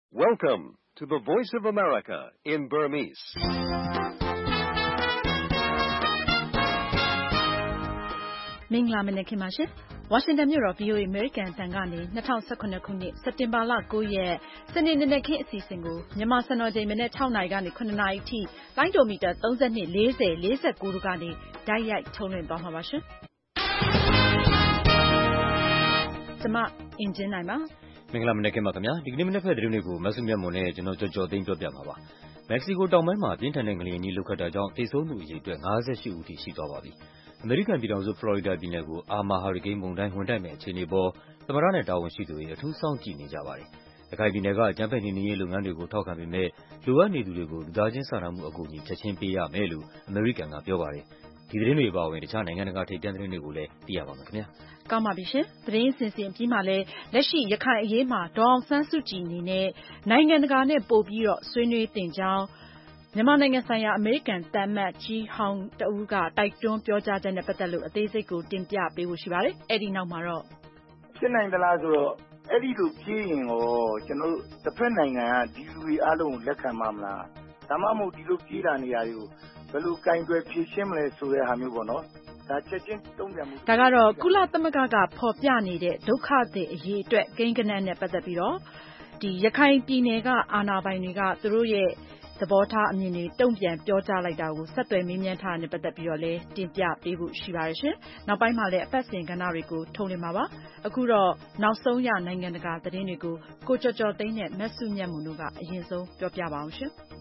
Welcome to the Voice of America in Burmese. ။မင်္ဂလာမနက်ခင်းပါရှင်။ ဝါရှင်တန်မြို့တော် VOA American အသံကနေ2019ခုနှစ်စက်တင်ဘာလ9ရက်စနေနေ့နက်ခင်းအစီအစဉ်ကိုမြန်မာစံတော်ချိန်မနက်6နာရီကနေ9နာရီအထိလိုင်းဒိုမီတာ32 40 49တို့ကနေတိုက်ရိုက်ထုတ်လွှင့်သွားမှာပါရှင်။ကျွန်မအင်ဂျင်နိုင်ပါမင်္ဂလာမနက်ခင်းပါခင်ဗျာဒီကနေ့မနက်ဖက်သတင်းတွေကိုမဆုမြတ်မွန်နဲ့ကျွန်တော်ကြော်သိန်းပြောပြမှာပါမက္ကဆီကိုတောင်ပိုင်းမှာပြင်းထန်တဲ့ငလျင်ကြီးလှုပ်ခတ်တာကြောင့်သေဆုံးသူအရေအတွက်58ဦးထိရှိသွားပါပြီအမေရိကန်ပြည်ထောင်စုဖလော်ရီဒါပြည်နယ်ကိုအာမာဟာရီကိန်းမုန်တိုင်းဝင်တိုက်မဲ့အခြေအနေပေါ်သမ္မတနဲ့တာဝန်ရှိသူတွေအထူးစောင့်ကြည့်နေကြပါတယ်ရခိုင်ပြည်နယ်ကအကြမ်းဖက်နှိမ်နင်းရေးလုပ်ငန်းတွေကိုထောက်ခံပေမဲ့လိုအပ်နေသူတွေကိုလူသားချင်းစာနာမှုအကူအညီချက်ချင်းပေးရမယ်လို့အမေရိကန်ကပြောပါတယ်ဒီသတင်းတွေပါဝင်တခြားနိုင်ငံတကာထိပ်တန်းသတင်းတွေကိုလည်းသိရပါမယ်ခင်ဗျာကောင်းပါပြီရှင်သတင်းစင်အပြီးမှာလည်းလက်ရှိရခိုင်အရေးမှာဒေါ်အောင်ဆန်းစုကြည်အနေနဲ့နိုင်ငံတကာနဲ့ပို့ပြီးတော့ဆွေးနွေးတင်ကြောင်းမြန်မာနိုင်ငံဆိုင်ရာအမေရိကန်သံအမတ်ကြီးဟောင်းတဦးကတိုက်တွန်းပြောကြားချက်နဲ့ပတ်သက်လို့အသေးစိတ်ကိုတင်ပြပေးဖို့ရှိပါတယ်အဲ့ဒီနောက်မှာတော့ဖြစ်နိုင်သလားဆိုတော့အဲ့ဒီလိုပြေးရင်ရောကျွန်တော်တို့တစ်ဖက်နိုင်ငံကဒီလူတွေအားလုံးလက်ခံမှာမလားဒါမှမဟုတ်ဒီလိုပြေးလာနေရာတွေကိုဘယ်လိုကင်တွယ်ဖြေရှင်းမလဲဆိုတဲ့ဟာမျိုးပေါ့နော်ဒါချက်ချင်းတုံ့ပြန်မှုဒါကတော့ကုလသမဂ္ဂကဖော်ပြနေတဲ့ဒုက္ခသည်အရေးအတွက်ကိန်းဂဏန်းနဲ့ပတ်သက်ပြီးတော့ဒီရခိုင်ပြည်နယ်ကအာဏာပိုင်တွေကသူတို့ရဲ့သဘောထားအမြင်တွေတုံ့ပြန်ပြောကြားလိုက်တာကိုဆက်သွယ်မေးမြန်းထားတဲ့ပတ်သက်ပြီးတော့လည်းတင်ပြပေးဖို့ရှိပါတယ်ရှင်။နောက်ပိုင်းမှာလည်းအပတ်စဉ်ကဏ္ဍတွေကိုထုတ်လွှင့်မှာပါ။အခုတော့နောက်ဆုံးရနိုင်ငံတကာသတင်းတွေကိုကိုကျော်ကျော်သိန်းနဲ့မဆုမြတ်မွန်တို့ကအရင်ဆုံးပြောပြပါအောင်ရှင်။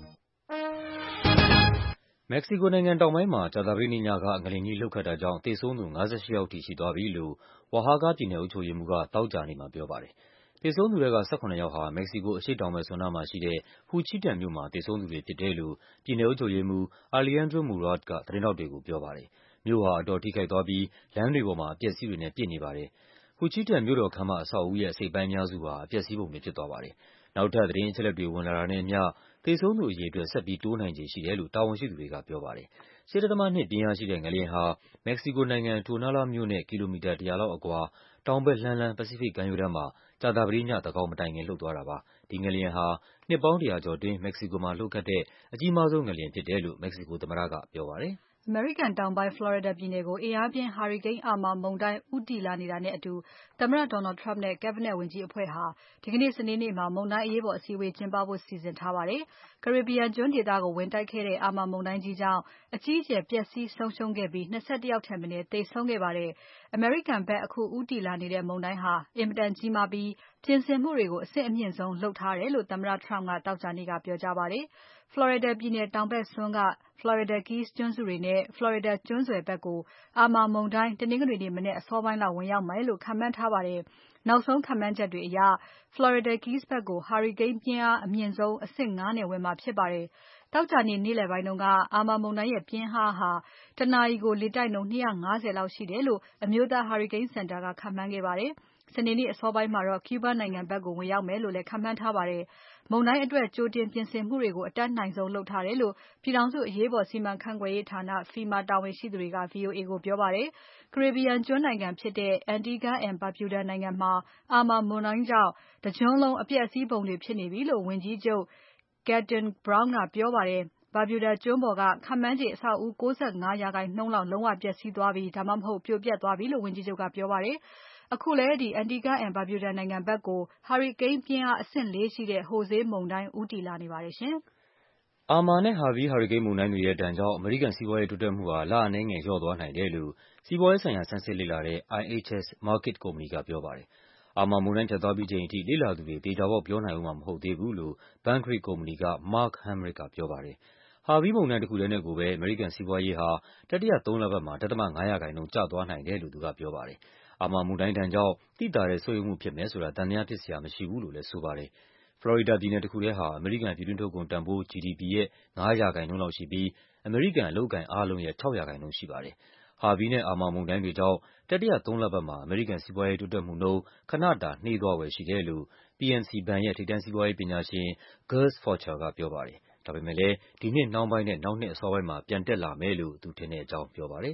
မက္ကဆီကိုနိုင်ငံတောင်ပိုင်းမှာကြာသပတေးနေ့ညကငလျင်ကြီးလှုပ်ခတ်တာကြောင့်သေဆုံးသူ58ယောက်ထိရှိသွားပြီလို့ဝါဟာဂါပြည်နယ်အုပ်ချုပ်ရေးမှူးကသောကြာနေ့မှာပြောပါတယ်။သေဆုံးသူတွေက18ယောက်ဟာမက္ကဆီကိုအရှေ့တောင်ဘက်ဆွန်နာမှာရှိတဲ့ဟူချီတန်မြို့မှာသေဆုံးသူတွေဖြစ်တယ်လို့ပြည်နယ်အုပ်ချုပ်ရေးမှူး Alejandro Murat ကသတင်းထောက်တွေကိုပြောပါတယ်။မြို့ဟာအတော်ထိခိုက်သွားပြီးလမ်းတွေပေါ်မှာအပျက်အစီးတွေနဲ့ပြည့်နေပါတယ်။ဟူချီတန်မြို့တော်ခန်းမအဆောက်အဦရဲ့အစိတ်အပိုင်းအများစုဟာအပျက်အစီးပုံတွေဖြစ်သွားပါတယ်။နောက်ထပ်သတင်းအချက်အလက်တွေဝင်လာတာနဲ့အမျှသေဆုံးသူအရေအတွက်ဆက်ပြီးတိုးနိုင်ခြေရှိတယ်လို့တာဝန်ရှိသူတွေကပြောပါတယ်။7.2 ပြင်းအားရှိတဲ့ငလျင်ဟာမက္ကဆီကိုနိုင်ငံတိုနာလာမြို့နဲ့ကီလိုမီတာ100လောက်အကွာတောင်ဘက်လှမ်းပစိဖိတ်ကမ်းရိုးတန်းမှာကြာသပတေးညသန်းခေါင်မတိုင်ခင်လှုပ်သွားတာပါ။ဒီငလျင်ဟာနှစ်ပေါင်း100ကျော်အတွင်းမက္ကဆီကိုမှာလှုပ်ခတ်တဲ့အကြီးမားဆုံးငလျင်ဖြစ်တယ်လို့မက္ကဆီကိုသမ္မတကပြောပါတယ်။အမေရိကန်တောင်ပိုင်းဖလော်ရီဒါပြည်နယ်ကိုအင်အားပြင်းဟာရီကိန်းအာမာမုန်တိုင်းဦးတည်လာနေတာနဲ့အတူသမ္မတ Donald Trump နဲ့ Cabinet ဝန်ကြီးအဖွဲ့ဟာဒီကနေ့စနေနေ့မှာမုန်တိုင်းအရေးပေါ်အစည်းအဝေးကျင်းပဖို့စီစဉ်ထားပါတယ်။ Caribbean ကျွန်းဒေသကိုဝင်တိုက်ခဲ့တဲ့အာမာမုန်တိုင်းကြီးကြောင့်အကြီးအကျယ်ပျက်စီးဆုံးရှုံးခဲ့ပြီး21ယောက်ထက်မနည်းသေဆုံးခဲ့ပါတယ်။ အမေရိကန်ဘက်အခုဦးတည်လာနေတဲ့မုန်တိုင်းဟာအင်မတန်ကြီးမားပြီးပြင်ဆင်မှုတွေကိုအဆင့်အမြင့်ဆုံးလုပ်ထားတယ်လို့သမ္မတ Trump ကသောကြာနေ့ကပြောကြားပါတယ်။ Florida ပြည်နယ်တောင်ဘက်စွန်းက Florida Keys ကျွန်းစုတွေနဲ့ Florida ကျွန်းဆွယ်ဘက်ကိုအာမာမုန်တိုင်းတနင်္ဂနွေနေ့မနက်အစောပိုင်းလောက်ဝင်ရောက်မယ်လို့ခန့်မှန်းထားပါတယ်။နောက်ဆုံးခန့်မှန်းချက်တွေအရ Florida Keys ဘက်ကိုဟာရီကိန်းပြင်းအားအမြင့်ဆုံးအဆင့် 5 နဲ့ဝင်မှာဖြစ်ပါတယ်။သောကြာနေ့နေ့လယ်ပိုင်းတုန်းကအာမာမုန်တိုင်းရဲ့ပြင်းအားဟာတနာရီကိုလေတိုက်နှုန်း250လောက်ရှိတယ်လို့အမျိုးသားဟာရီကိန်းစင်တာကခန့်မှန်းခဲ့ပါတယ်။စနေနေ့အစောပိုင်းမှာတော့ Cuba နိုင်ငံဘက်ကိုဝင်ရောက်မယ်လို့လည်းခန့်မှန်းထားပါတယ်။မုန်တိုင်းအတွက်ကြိုတင်ပြင်ဆင်မှုတွေကိုအတတ်နိုင်ဆုံးလုပ်ထားတယ်လို့ပြည်ထောင်စုအရေးပေါ်စီမံခန့်ခွဲရေးဌာန FEMA တာဝန်ရှိသူတွေက VOA ကိုပြောပါတယ်။ Caribbean ကျွန်းနိုင်ငံဖြစ်တဲ့ Antigua and Barbuda နိုင်ငံမှာအာမာမုန်တိုင်းကြောင့်တကျွန်းလုံးအပျက်အစီးပုံတွေဖြစ်နေပြီလို့ဝန်ကြီးချုပ် Gaten Brown ကပြောပါတယ်။ Barbuda ကျွန်းပေါ်ကခန့်မှန်းခြေအဆောက်အဦး95%လောက်လုံးဝပျက်စီးသွားပြီဒါမှမဟုတ်ပြိုပျက်သွားပြီလို့ဝန်ကြီးချုပ်ကပြောပါတယ်။အခုလည်းAntigua and Barbuda နိုင်ငံဘက်ကိုဟာရီကိန်းပြင်းအားအဆင့် 4 ရှိတဲ့ Jose မုန်တိုင်းဦးတည်လာနေပါတယ်ရှင်။အာမာနဲ့ဟာဗီဟာရီကိန်းမုန်တိုင်းတွေရဲ့ဒဏ်ကြောင့်အမေရိကန်စီးပွားရေးတိုးတက်မှုဟာလအနည်းငယ်လျော့သွားနိုင်တယ်လို့စီးပွားရေးဆိုင်ရာဆန်းစစ်လေ့လာတဲ့ IHS Markit ကုမ္ပဏီကပြောပါတယ်။အာမာမုန်တိုင်းဖြတ်သွားပြီးချိန်အထိလေ့လာသူတွေသေချာပေါက်ပြောနိုင်ဦးမှာမဟုတ်သေးဘူးလို့ Bankrate ကုမ္ပဏီက Mark Hamrick ကပြောပါတယ်။ဟာဗီမုန်တိုင်းတခုတည်းနဲ့ကိုပဲအမေရိကန်စီးပွားရေးဟာတတိယသုံးလပတ်မှာ 0.5% ကျသွားနိုင်တယ်လို့သူကပြောပါတယ်။အာမာမုန်တိုင်းဒဏ်ကြောင့်သိသာတဲ့ဆုတ်ယုတ်မှုဖြစ်မယ်ဆိုတာသံသယဖြစ်စရာမရှိဘူးလို့လည်းဆိုပါတယ်။ ဖလော်ရီဒါပြည်နယ်တခုတည်းဟာအမေရိကန်ပြည်တွင်းထုတ်ကုန်တန်ဖိုး GDP ရဲ့ 5% လောက်ရှိပြီးအမေရိကန်အလုပ်အကိုင်အားလုံးရဲ့ 6% ရှိပါတယ်။ဟာဗီနဲ့အာမာမုန်တိုင်းတွေကြောင့်တတိယသုံးလပတ်မှာအမေရိကန်စီးပွားရေးတိုးတက်မှုနှုန်းခဏတာနှေးသွားဖွယ်ရှိတယ်လို့ PNC ဘဏ်ရဲ့ထိပ်တန်းစီးပွားရေးပညာရှင် Gus Faucher ကပြောပါတယ်။ဒါပေမဲ့လည်းဒီနှစ်နှောင်းပိုင်းနဲ့နောက်နှစ်အစောပိုင်းမှာပြန်တက်လာမယ်လို့သူထင်တဲ့အကြောင်းပြောပါတယ်။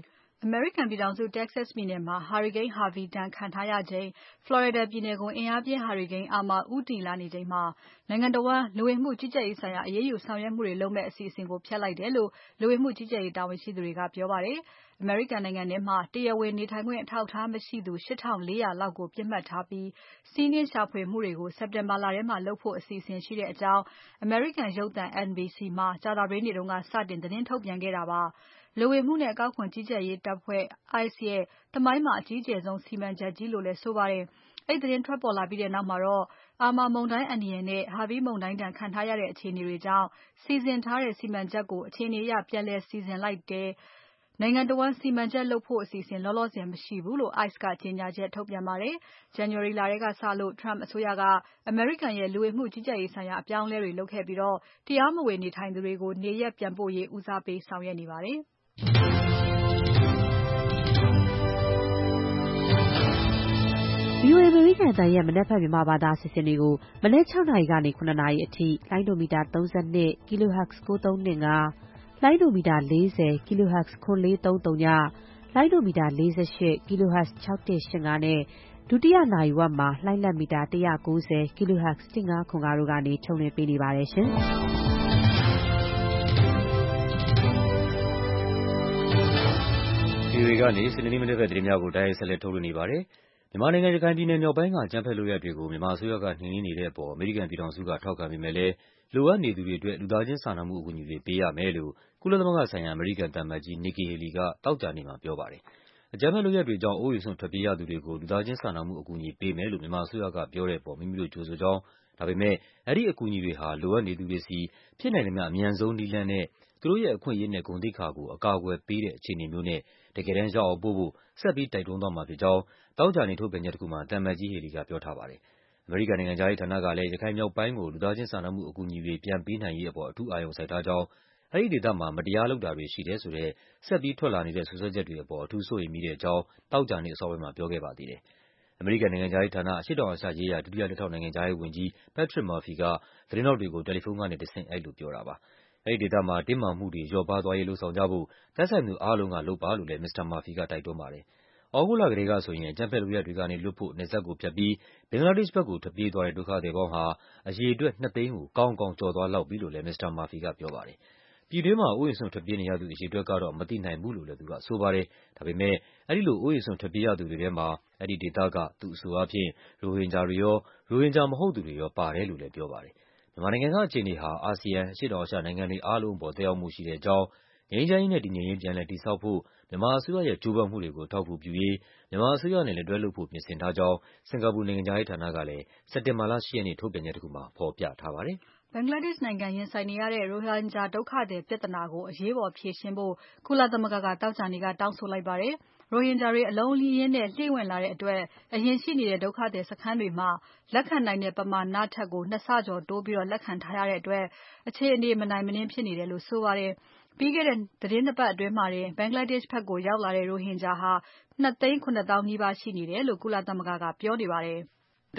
အမေရိကန်ပြည်ထောင်စု Texas ပြည်နယ်မှာ ဟာရီကိန်း Harvey ဒဏ်ခံထားရချိန် Florida ပြည်နယ်ကို အင်အားပြင်းဟာရီကိန်း Irma ဦးတည်လာနေချိန်မှာ နိုင်ငံတဝန်း လူဝင်မှုကြီးကြပ်ရေးဆိုင်ရာ အရေးယူဆောင်ရွက်မှုတွေလုပ်မယ့်အစီအစဉ်ကို ဖျက်လိုက်တယ်လို့ လူဝင်မှုကြီးကြပ်ရေးတာဝန်ရှိသူတွေက ပြောပါတယ်။ အမေရိကန်နိုင်ငံထဲမှာ တရားဝင်နေထိုင်ခွင့်အထောက်အထားမရှိသူ 8400 လောက်ကို ပစ်မှတ်ထားပြီး စီးနင်းရှာဖွေမှုတွေကို စက်တင်ဘာလထဲမှာလုပ်ဖို့ အစီအစဉ်ရှိကြောင်း အမေရိကန်ရုပ်သံ NBC မှာ ကြာသပတေးနေ့က စတင်သတင်းထုတ်ပြန်ခဲ့တာပါ။ လူဝင်မှုနဲ့ အကောက်ခွန်ကြီးကြပ်ရေးတပ်ဖွဲ့ ICE ရဲ့ သမိုင်းမှာ အကြီးကျယ်ဆုံး စီမံချက်ကြီးလို့လည်း ဆိုပါတယ်။ အဲဒီသတင်းထွက်ပေါ်လာပြီးနောက်မှာတော့ Irma မုန်တိုင်းအန္တရာယ်နဲ့ Harvey မုန်တိုင်းဒဏ်ခံထားရတဲ့ အခြေအနေတွေကြောင့် စီစဉ်ထားတဲ့ စီမံချက်ကို အခြေအနေအရ ပြန်လည်စီစဉ်လိုက်တယ်။ နိုင်ငံတဝန်း စီမံချက်လုပ်ဖို့ အစီအစဉ်လောလောဆယ်မရှိဘူးလို့ ICE ကကြေညာချက်ထုတ်ပြန်ပါတယ်။ January လထဲကစလို့ Trump အစိုးရက အမေရိကန်ရဲ့ လူဝင်မှုကြီးကြပ်ရေးဆိုင်ရာ အပြောင်းအလဲတွေလုပ်ခဲ့ပြီး တရားမဝင်နေထိုင်သူတွေကို နေရပ်ပြန်ပို့ရေး ဦးစားပေးဆောင်ရွက်နေပါတယ်။ VOA အမေရိကန်အသံရဲ့ မနက်ဖြန်မြန်မာဘာသာအစီအစဉ်တွေကို မနက် 6 နာရီကနေ 7 နာရီအထိ လိုင်းဒိုမီတာ 32 kHz 9325 လိုင်းဒိုမီတာ 40 kHz 9430 ည လိုင်းဒိုမီတာ 48 kHz 6185 နဲ့ ဒုတိယနာရီဝက်မှာ လှိုင်းလတ်မီတာ 190 kHz 1505 တို့ကနေ ထုတ်လွှင့်ပေးနေပါတယ်ရှင်။ VOA ကနေ စနေနေ့မနက်ဘက်သတင်းများကို တိုက်ရိုက်ဆက်လက်ထုတ်လွှင့်နေပါတယ်။ မြန်မာနိုင်ငံ၊ ရခိုင်ပြည်နယ်မြောက်ပိုင်းက အကြမ်းဖက်လုပ်ရပ်တွေကို မြန်မာအစိုးရက နှိမ်နင်းနေတဲ့အပေါ် အမေရိကန်ပြည်ထောင်စုက ထောက်ခံပေမယ့်လည်း လိုအပ်နေသူတွေအတွက် လူသားချင်းစာနာမှုအကူအညီတွေ ပေးရမယ်လို့ ကုလသမဂ္ဂဆိုင်ရာ အမေရိကန်သံအမတ်ကြီး Nikki Haley က သောကြာနေ့မှာပြောပါတယ်။ အကြမ်းဖက်လုပ်ရပ်တွေကြောင့် အိုးအိမ်စွန့်ထွက်ပြေးရသူတွေကို လူသားချင်းစာနာမှုအကူအညီပေးမယ်လို့ မြန်မာအစိုးရကပြောတဲ့အပေါ် မိမိတို့ကြိုဆိုကြောင်း၊ ဒါပေမယ့် အဲဒီအကူအညီတွေဟာ လိုအပ်နေသူတွေဆီ ဖြစ်နိုင်သမျှ အမြန်ဆုံးနည်းလမ်းနဲ့ သူတို့ရဲ့အခွင့်အရေးနဲ့ ဂုဏ်သိက္ခာကို အကာအကွယ်ပေးတဲ့ အခြေအနေမျိုးနဲ့ တကယ်တမ်းရောက်အောင်ပို့ဖို့ ဆက်ပြီး တိုက်တွန်းသွားမှာဖြစ်ကြောင်း သောကြာနေ့ ထုတ်ပြန်ချက်တခုမှာ သံအမတ်ကြီး Haley ကပြောထားပါတယ်။ အမေရိကန်နိုင်ငံခြားရေးဌာနကလည်း ရခိုင်မြောက်ပိုင်းကို လူသားချင်းစာနာမှုအကူအညီတွေ ပြန်ပေးနိုင်ရေးအပေါ် အထူးအာရုံစိုက်ထားကြောင်း၊ အဲဒီဒေသမှာ မတရားလုပ်တာတွေရှိတယ်ဆိုတဲ့ ဆက်ပြီးထွက်လာနေတဲ့ စွပ်စွဲချက်တွေအပေါ် အထူးစိုးရိမ်မိတဲ့အကြောင်း သောကြာနေ့အစောပိုင်းမှာ ပြောခဲ့ပါသေးတယ်။ အမေရိကန်နိုင်ငံခြားရေးဌာန၊ အရှေ့တောင်အာရှရေးရာ ဒုတိယ လက်ထောက်နိုင်ငံခြားရေးဝန်ကြီး Patrick Murphy က သတင်းထောက်တွေကို တယ်လီဖုန်းကနေတဆင့် အဲဒီလိုပြောတာပါ။ အဲဒီဒေသမှာ တင်းမာမှုတွေ လျော့ပါးသွားရေး လုပ်ဆောင်ကြဖို့ သက်ဆိုင်သူအားလုံးက လုပ်ပါလို့လည်း မစ္စတာ Murphy က တိုက်တွန်းပါတယ်။ သြဂုတ်လကတည်းကဆိုရင် အကြမ်းဖက်လုပ်ရပ်တွေကနေလွတ်ဖို့ နယ်စပ်ကိုဖြတ်ပြီး ဘင်္ဂလားဒေ့ရှ်ဘက်ကို ထွက်ပြေးသွားတဲ့ ဒုက္ခသည်ပေါင်းဟာ အရေအတွက် 2 သိန်းကို ကောင်းကောင်းကျော်သွားလောက်ပြီလို့လည်း မစ္စတာ Murphy ကပြောပါတယ်။ ပြည်တွင်းမှာ အိုးအိမ်စွန့်ထွက်ပြေးနေရသူ အရေအတွက်ကတော့ မသိနိုင်ဘူးလို့လည်း သူကဆိုပါတယ်။ ဒါပေမယ့် အဲဒီလို အိုးအိမ်စွန့်ထွက်ပြေးရသူတွေထဲမှာ အဲဒီဒေသက သူ့အဆိုအားဖြင့် ရိုဟင်ဂျာတွေရော၊ ရိုဟင်ဂျာမဟုတ်သူတွေရော ပါတယ်လို့လည်းပြောပါတယ်။ မြန်မာနိုင်ငံကအခြေအနေဟာ အာဆီယံ၊ အရှေ့တောင်အာရှနိုင်ငံတွေအားလုံးအပေါ် သက်ရောက်မှုရှိတဲ့အကြောင်း၊ ငြိမ်းချမ်းရေးနဲ့ တည်ငြိမ်ရေး ပြန်လည်တည်ဆောက်ဖို့ မြန်မာအစိုးရရဲ့ ကြိုးပမ်းမှုတွေကို အထောက်အကူပြုရေး မြန်မာအစိုးရနဲ့ လက်တွဲလုပ်ဖို့ ပြင်ဆင်ထားကြောင်း စင်္ကာပူနိုင်ငံခြားရေးဌာနကလည်း စက်တင်ဘာလ 8 ရက်နေ့ ထုတ်ပြန်ချက်တခုမှာ ဖော်ပြထားပါတယ်။ Bangladesh နိုင်ငံရင်ဆိုင်နေရတဲ့ ရိုဟင်ဂျာဒုက္ခသည်ပြဿနာကို အရေးပေါ်ဖြေရှင်းဖို့ ကုလသမဂ္ဂက သောကြာနေ့က တောင်းဆိုလိုက်ပါတယ်။ ရိုဟင်ဂျာတွေ အလုံးအရင်းနဲ့ လှိမ့်ဝင်လာတဲ့အတွက် အရင်ရှိနေတဲ့ ဒုက္ခသည်စခန်းတွေမှာ လက်ခံနိုင်တဲ့ပမာဏထက် 2 ဆကျော်တိုးပြီး လက်ခံထားရတဲ့အတွက် အခြေအနေ မနိုင်မနင်းဖြစ်နေတယ်လို့ ဆိုပါတယ်။ ပြီးခဲ့တဲ့ သီတင်း 2 ပတ်အတွင်းမှာတင် Bangladesh ဘက်ကိုရောက်လာတဲ့ ရိုဟင်ဂျာ 2 သိန်း 7 သောင်းနီးပါးရှိနေတယ်လို့ ကုလသမဂ္ဂကပြောနေပါတယ်။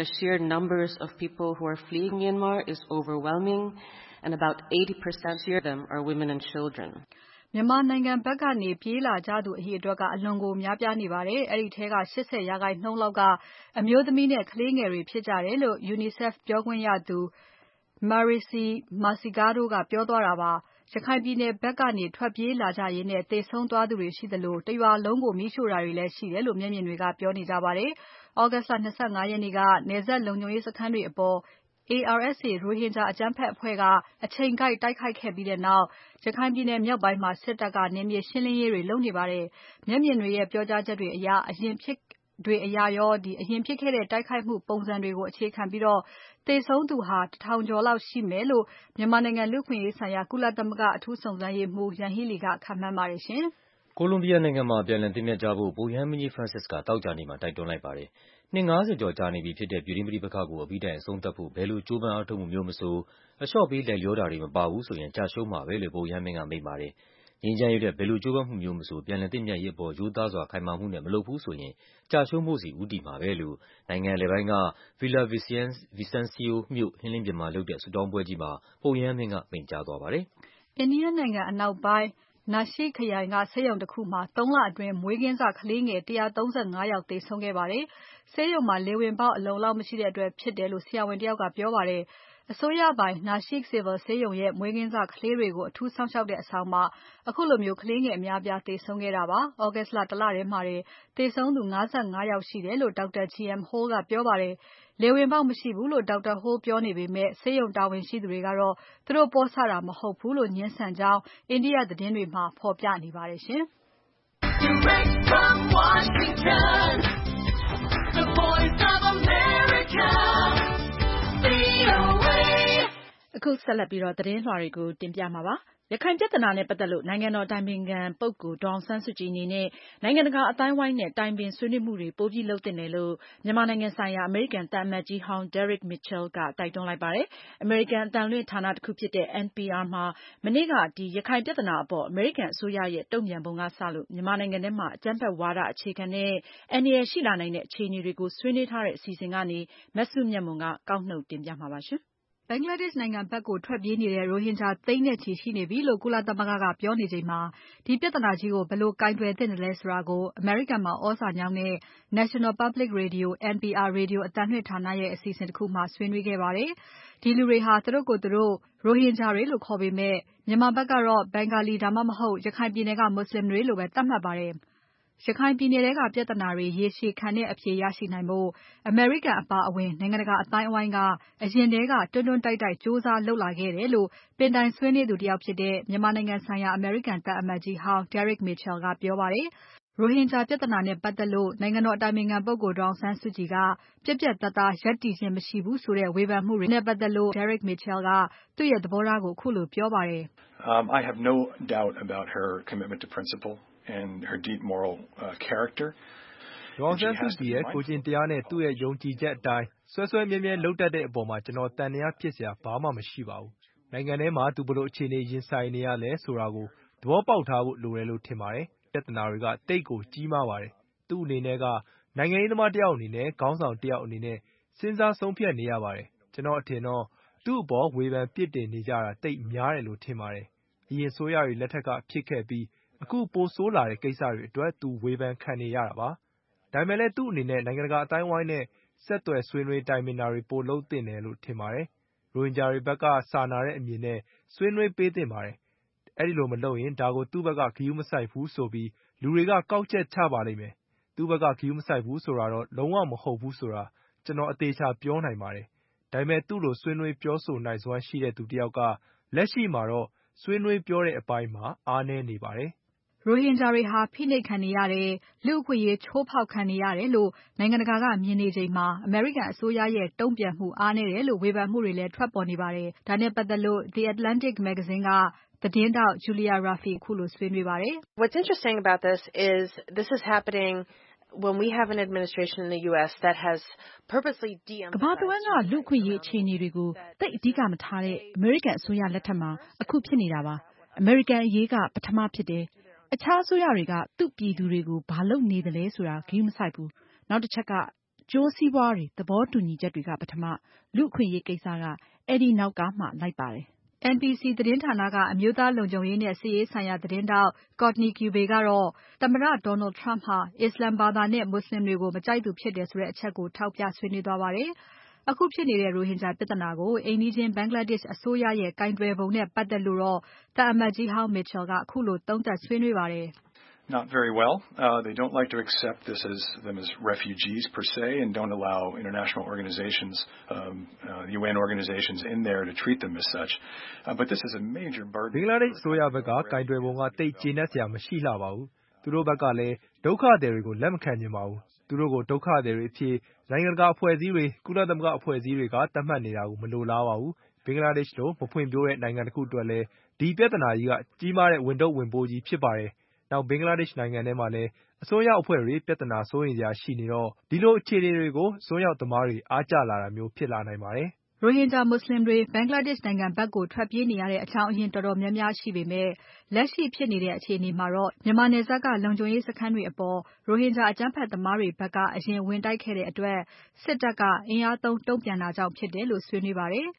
မြန်မာနိုင်ငံဘက်ကနေ ပြေးလာကြသူအရေအတွက်က အလွန်ကိုများပြားနေပါတယ်။ အဲဒီထဲက 80% လောက်က အမျိုးသမီးနဲ့ ကလေးငယ်တွေဖြစ်ကြတယ်လို့ UNICEF ပြောခွင့်ရသူ Marixie Mercado ကပြောသွားတာပါ။ ရခိုင်ပြည်နယ်ဘက်ကနေ ထွက်ပြေးလာကြရင်း သေဆုံးသွားသူတွေရှိသလို တရွာလုံးကို မီးရှို့တာတွေလည်းရှိတယ်လို့ မျက်မြင်တွေက ပြောနေကြပါတယ်။ August လ 25 ရက်နေ့က နယ်စပ်လုံခြုံရေးစခန်းတွေအပေါ် ARSA ရိုဟင်ဂျာအကြမ်းဖက်အဖွဲ့က အချိန်ကိုက်တိုက်ခိုက်ခဲ့ပြီးနောက် ရခိုင်ပြည်နယ်မြောက်ပိုင်းမှာ စစ်တပ်က နယ်မြေရှင်းလင်းရေးတွေ လုပ်နေပါတယ်။ မျက်မြင်တွေရဲ့ ပြောကြားချက်တွေအရရော အရင်ဖြစ်ခဲ့တဲ့ တိုက်ခိုက်မှုပုံစံတွေကို အခြေခံပြီး သေဆုံးသူ 1000 ကျော်လောက်ရှိမယ်လို့ မြန်မာနိုင်ငံလူ့အခွင့်အရေးဆိုင်ရာ ကုလသမဂ္ဂအထူးစုံစမ်းရေးမှူး Yanghee Lee ကခန့်မှန်းပါတယ်။ကိုလံဘီယာနိုင်ငံမှာ အပြန်အလှန်သင့်မြတ်ကြဖို့ ပုပ်ရဟန်းမင်းကြီး Francis က သောကြာနေ့မှာ တိုက်တွန်းလိုက်ပါတယ်။ နှစ် 50 ကျော်ကြာနေပြီဖြစ်တဲ့ ပြည်တွင်းပဋိပက္ခကို အပြီးတိုင်အဆုံးသတ်ဖို့ ဘယ်လိုကြိုးပမ်းအားထုတ်မှုမျိုးမဆို အလျှော့ပေး လိုက်လျောတာတွေမပါဘူးဆိုရင် ကျရှုံးမှာပဲလို့ ပုပ်ရဟန်းမင်းက မိန့်ပါတယ်။ ငြိမ်းချမ်းရေးအတွက် ဘယ်လိုကြိုးပမ်းမှုမျိုးမဆို ပြန်လည်သင့်မြတ်ရေးအပေါ် ရိုးသားစွာ ခိုင်မာမှုနဲ့ မလုပ်ဘူးဆိုရင် ကျရှုံးဖို့ဆီ ဦးတည်မှာပဲလို့ နိုင်ငံအလယ်ပိုင်းက Villavicencio မြို့ ဟင်းလင်းပြင်မှာလုပ်တဲ့ ဆုတောင်းပွဲကြီးမှာ ပုပ်ရဟန်းမင်းက မိန့်ကြားသွားပါတယ်။ India နိုင်ငံအနောက်ပိုင်း Nashik ခရိုင်ကဆေးရုံတခုမှာ3 လအတွင်းမွေးကင်းစကလေးငယ်135 ယောက်သေဆုံးခဲ့ပါတယ်။ ဆေးရုံမှာလေဝင်ပေါက်အလုံအလောက်မရှိတဲ့အတွက်ဖြစ်တယ်လို့ဆရာဝန်တယောက်ကပြောပါတယ်။ အစိုးရပိုင် Nashik Civil ဆေးရုံရဲ့မွေးကင်းစကလေးတွေကိုအထူးစောင့်ရှောက်တဲ့အဆောင်မှာခုလိုကလေးငယ်အများအပြားသေဆုံးခဲ့တာပါ။ August လ တလထဲမှာတင်သေဆုံးသူ55 ယောက်ရှိတယ်လို့ Dr. G.M. Hall ကပြောပါတယ်။ လေဝင်ပေါက်မရှိဘူးလို့ Dr. Hall ပြောနေပေမဲ့ဆေးရုံတာဝန်ရှိသူတွေကတော့သူတို့ပေါ့ဆတာမဟုတ်ဘူးလို့ငြင်းဆန်ကြောင်း India သတင်းတွေမှာဖော်ပြနေပါတယ်ရှင်။ Direct from Washington, the voice of America, VOA. အခုဆက်လက်ပြီးသတင်းလွှာတွေကိုတင်ပြမှာပါ။ ရခိုင်ပြဿနာနဲ့ပတ်သက်လို့နိုင်ငံတော်အတိုင်ပင်ခံပုဂ္ဂိုလ်ဒေါ်အောင်ဆန်းစုကြည်အနေနဲ့နိုင်ငံတကာအသိုင်းအဝိုင်းနဲ့တိုင်ပင်ဆွေးနွေးမှုတွေပိုပြီးလုပ်သင့်တယ်လို့မြန်မာနိုင်ငံဆိုင်ရာအမေရိကန်သံအမတ်ကြီးဟောင်း Derek Mitchell ကတိုက်တွန်းလိုက်ပါတယ်။ အမေရိကန်အသံလွှင့်ဌာနတခုဖြစ်တဲ့ NPR မှာမနေ့ကရခိုင်ပြဿနာအပေါ်အမေရိကန်အစိုးရရဲ့တုံ့ပြန်ပုံကစလို့မြန်မာနိုင်ငံထဲမှာအကြမ်းဖက်ဝါဒအခြေခံတဲ့အန္တရာယ်ရှိလာနိုင်တဲ့အခြေအနေတွေကိုဆွေးနွေးထားတဲ့အစီအစဉ်ကနေ မစုမြတ်မွန်ကကောက်နှုတ်တင်ပြမှာပါ။ Bangladesh နိုင်ငံဘက်ကိုထွက်ပြေးနေတဲ့ရိုဟင်ဂျာသိန်းနဲ့ချီရှိနေပြီလို့ကုလသမဂ္ဂကပြောနေချိန်မှာဒီပြဿနာကြီးကိုဘယ်လိုကိုင်တွယ်သင့်တယ်လဲဆိုတာကိုအမေရိကန်မှာသြဇာညောင်းတဲ့ National Public Radio NPR ရေဒီယိုအသံလွှင့်ဌာနရဲ့အစီအစဉ်တခုမှာဆွေးနွေးခဲ့ပါတယ်။ ဒီလူတွေဟာသူတို့ကိုယ်သူတို့ရိုဟင်ဂျာတွေလို့ခေါ်ပေမဲ့မြန်မာဘက်ကတော့ Bengali ဒါမှမဟုတ်ရခိုင်ပြည်နယ်ကမွတ်ဆလင်တွေလို့ပဲသတ်မှတ်ပါတယ်။ ရခိုင်ပြည်နယ်ထဲကပြဿနာတွေရေရှည်ခံတဲ့အဖြေရရှိနိုင်ဖို့အမေရိကန်အပါအဝင်နိုင်ငံတကာအသိုင်းအဝိုင်းကအရင်ထဲကတွန်းတွန်းတိုက်တိုက်ကြိုးစားလုပ်လာခဲ့တယ်လို့ပင်တိုင်ဆွေးနွေးသူတယောက်ဖြစ်တဲ့မြန်မာနိုင်ငံဆိုင်ရာအမေရိကန်သံအမတ်ကြီးဟောင်း Derek Mitchell ကပြောပါတယ်။ ရိုဟင်ဂျာပြဿနာနဲ့ပတ်သက်လို့နိုင်ငံတော်အတိုင်ပင်ခံပုဂ္ဂိုလ်ဒေါ်အောင်ဆန်းစုကြည်ကပြတ်ပြတ်သားသားရပ်တည်ခြင်းမရှိဘူးဆိုတဲ့ဝေဖန်မှုတွေနဲ့ပတ်သက်လို့ Derek Mitchell ကသူ့ရဲ့သဘောထားကိုခုလိုပြောပါတယ်။ I have no doubt about her commitment to principle and her deep moral character. ဒေါ်အောင်ဆန်းစုကြည်ရဲ့ကိုယ်ကျင့်တရားနဲ့သူ့ရဲ့ယုံကြည်ချက်အတိုင်းစွဲစွဲမြဲမြဲလုပ်တတ်တဲ့အပေါ်မှာကျွန်တော်သံသယဖြစ်စရာဘာမှမရှိပါဘူး။နိုင်ငံထဲမှာသူဘယ်လိုအခြေအနေရင်ဆိုင်နေရလဲဆိုတာကိုသဘောပေါက်ထားဖို့လိုတယ်လို့ထင်ပါတယ်။ပြဿနာတွေကတိတ်ကိုကြီးမားပါတယ်။သူ့အနေနဲ့ကနိုင်ငံရေးသမားတယောက်အနေနဲ့ခေါင်းဆောင်တယောက်အနေနဲ့စဉ်းစားဆုံးဖြတ်နေရပါတယ်။ကျွန်တော်အထင်တော့သူ့အပေါ်ဝေဖန်ပြစ်တင်နေကြတာတိတ်များတယ်လို့ထင်ပါတယ်။အရင်ဆိုရတွေလက်ထက်ကဖြစ်ခဲ့ပြီးအခုပိုဆိုးလာတဲ့ကိစ္စတွေအတွက်သူဝေဖန်ခံနေရတာပါ။ဒါပေမဲ့လည်းသူ့အနေနဲ့နိုင်ငံတကာအတိုင်းအဝိုင်းနဲ့ဆက်သွယ်ဆွေးနွေးတိုင်ပင်တာတွေပိုလုပ်သင့်တယ်လို့ထင်ပါတယ်။ရိုဟင်ဂျာတွေဘက်ကစာနာတဲ့အမြင်နဲ့ဆွေးနွေးပေးသင့်ပါတယ်။အဲဒီလိုမလုပ်ရင်ဒါကိုသူ့ဘက်ကဂရုမစိုက်ဘူးဆိုပြီးလူတွေကကောက်ချက်ချပါလိမ့်မယ်။သူ့ဘက်ကဂရုမစိုက်ဘူးဆိုတာတော့လုံးဝမဟုတ်ဘူးဆိုတာကျွန်တော်အသေးချာပြောနိုင်ပါတယ်။ဒါပေမဲ့သူ့လိုဆွေးနွေးပြောဆိုနိုင်စွမ်းရှိတဲ့သူတယောက်ကလက်ရှိမှာတော့ဆွေးနွေးပြောတဲ့အပိုင်းမှာအားနည်းနေပါတယ်။ရိုဟင်ဂျာတွေဟာဖိနှိပ်ခံနေရတယ်လူ့အခွင့်အရေးချိုးဖောက်ခံနေရတယ်လို့နိုင်ငံတကာကမြင်နေချိန်မှာအမေရိကန်အစိုးရရဲ့တုံ့ပြန်မှုအားနည်းတယ်လို့ဝေဖန်မှုတွေလည်းထွက်ပေါ်နေပါတယ်။ဒါနဲ့ပတ်သက်လို့ The Atlantic မဂ္ဂဇင်းကသတင်းထောက် Julia Rafi ခုလိုဆွေးနွေးပါတယ်။ What's interesting about this is happening when we have an administration in the US that has purposely de-emphasized ကမ္ဘာတဝန်းကလူ့အခွင့်အရေးအခြေအနေတွေကိုသိပ်အဓိကမထားတဲ့အမေရိကန်အစိုးရလက်ထက်မှာအခုဖြစ်နေတာပါ။အမေရိကန်အရေးကပထမဖြစ်တယ်။အခြားအစိုးရတွေကသူ့ပြည်သူတွေကိုဘာလုပ်နေသလဲဆိုတာဂရုမစိုက်ဘူး။နောက်တစ်ချက်ကကြိုးစီးပွားတွေသဘောတူညီချက်တွေကပထမလူ့အခွင့်အရေးကိစ္စကအဲဒီနောက်ကမှလိုက်ပါတယ်။ NBC သတင်းဌာနကအမျိုးသားလုံခြုံရေးနဲ့စစ်ရေးဆိုင်ရာသတင်းထောက် Courtney Kube ကတော့သမ္မတ Donald Trump ဟာအစ္စလာမ်ဘာသာနဲ့မွတ်ဆလင်တွေကိုမကြိုက်သူဖြစ်တယ်ဆိုတဲ့အချက်ကိုထောက်ပြဆွေးနွေးသွားပါတယ်။ အခုဖြစ်နေတဲ့ရိုဟင်ဂျာပြဿနာကိုအိမ်နီးချင်း Bangladesh အစိုးရရဲ့ကိုင်တွယ်ပုံနဲ့ပတ်သက်လို့တော့သံအမတ်ကြီးဟောင်း Mitchell ကခုလိုသုံးသပ်ဆွေးနွေးပါတယ်။ Not very well. They don't like to accept them as refugees per se and don't allow international organizations, UN organizations in there to treat them as such. But this is a major burden. ဘင်္ဂလားဒေ့ရှ်အစိုးရဘက်ကကင်တွယ်ပုံကတိတ်ကျေနပ်စရာမရှိလှပါဘူး။သူတို့ဘက်ကလည်းဒုက္ခသည်တွေကိုလက်မခံချင်ပါဘူး။သူတို့ကိုဒုက္ခသည်တွေအဖြစ်နိုင်ငံတကာအဖွဲ့အစည်းတွေကုလသမဂ္ဂအဖွဲ့အစည်းတွေကသတ်မှတ်နေတာကိုမလိုလားပါဘူး။ဘင်္ဂလားဒေ့ရှ်လိုမဖွံ့ဖြိုးတဲ့နိုင်ငံတစ်ခုအတွက်လည်းဒီပြဿနာကြီးကကြီးမားတဲ့ဝန်ထုပ်ဝန်ပိုးကြီးဖြစ်ပါတယ်။နောက်ဘင်္ဂလားဒေ့ရှ်နိုင်ငံထဲမှာလည်းအစွန်းရောက်အဖွဲ့တွေပြဿနာစိုးရိမ်စရာရှိနေတော့ဒီလိုအခြေအနေတွေကိုအစွန်းရောက်သမားတွေအားကျလာတာမျိုးဖြစ်လာနိုင်ပါတယ်။ရိုဟင်ဂျာမွတ်ဆလင်တွေ Bangladesh နိုင်ငံဘက်ကိုထွက်ပြေးနေရတဲ့အကြောင်းအရင်းတော်တော်များများရှိပေမဲ့လက်ရှိဖြစ်နေတဲ့အခြေအနေမှာတော့မြန်မာနယ်စပ်ကလုံခြုံရေးစခန်းတွေအပေါ်ရိုဟင်ဂျာအကြမ်းဖက်သမားတွေဘက်ကအရင်ဝင်တိုက်ခဲ့တဲ့အတွက်စစ်တပ်ကအင်အားသုံးတုံ့ပြန်တာကြောင့်ဖြစ်တယ်လို့ဆွေးနွေးပါတယ်။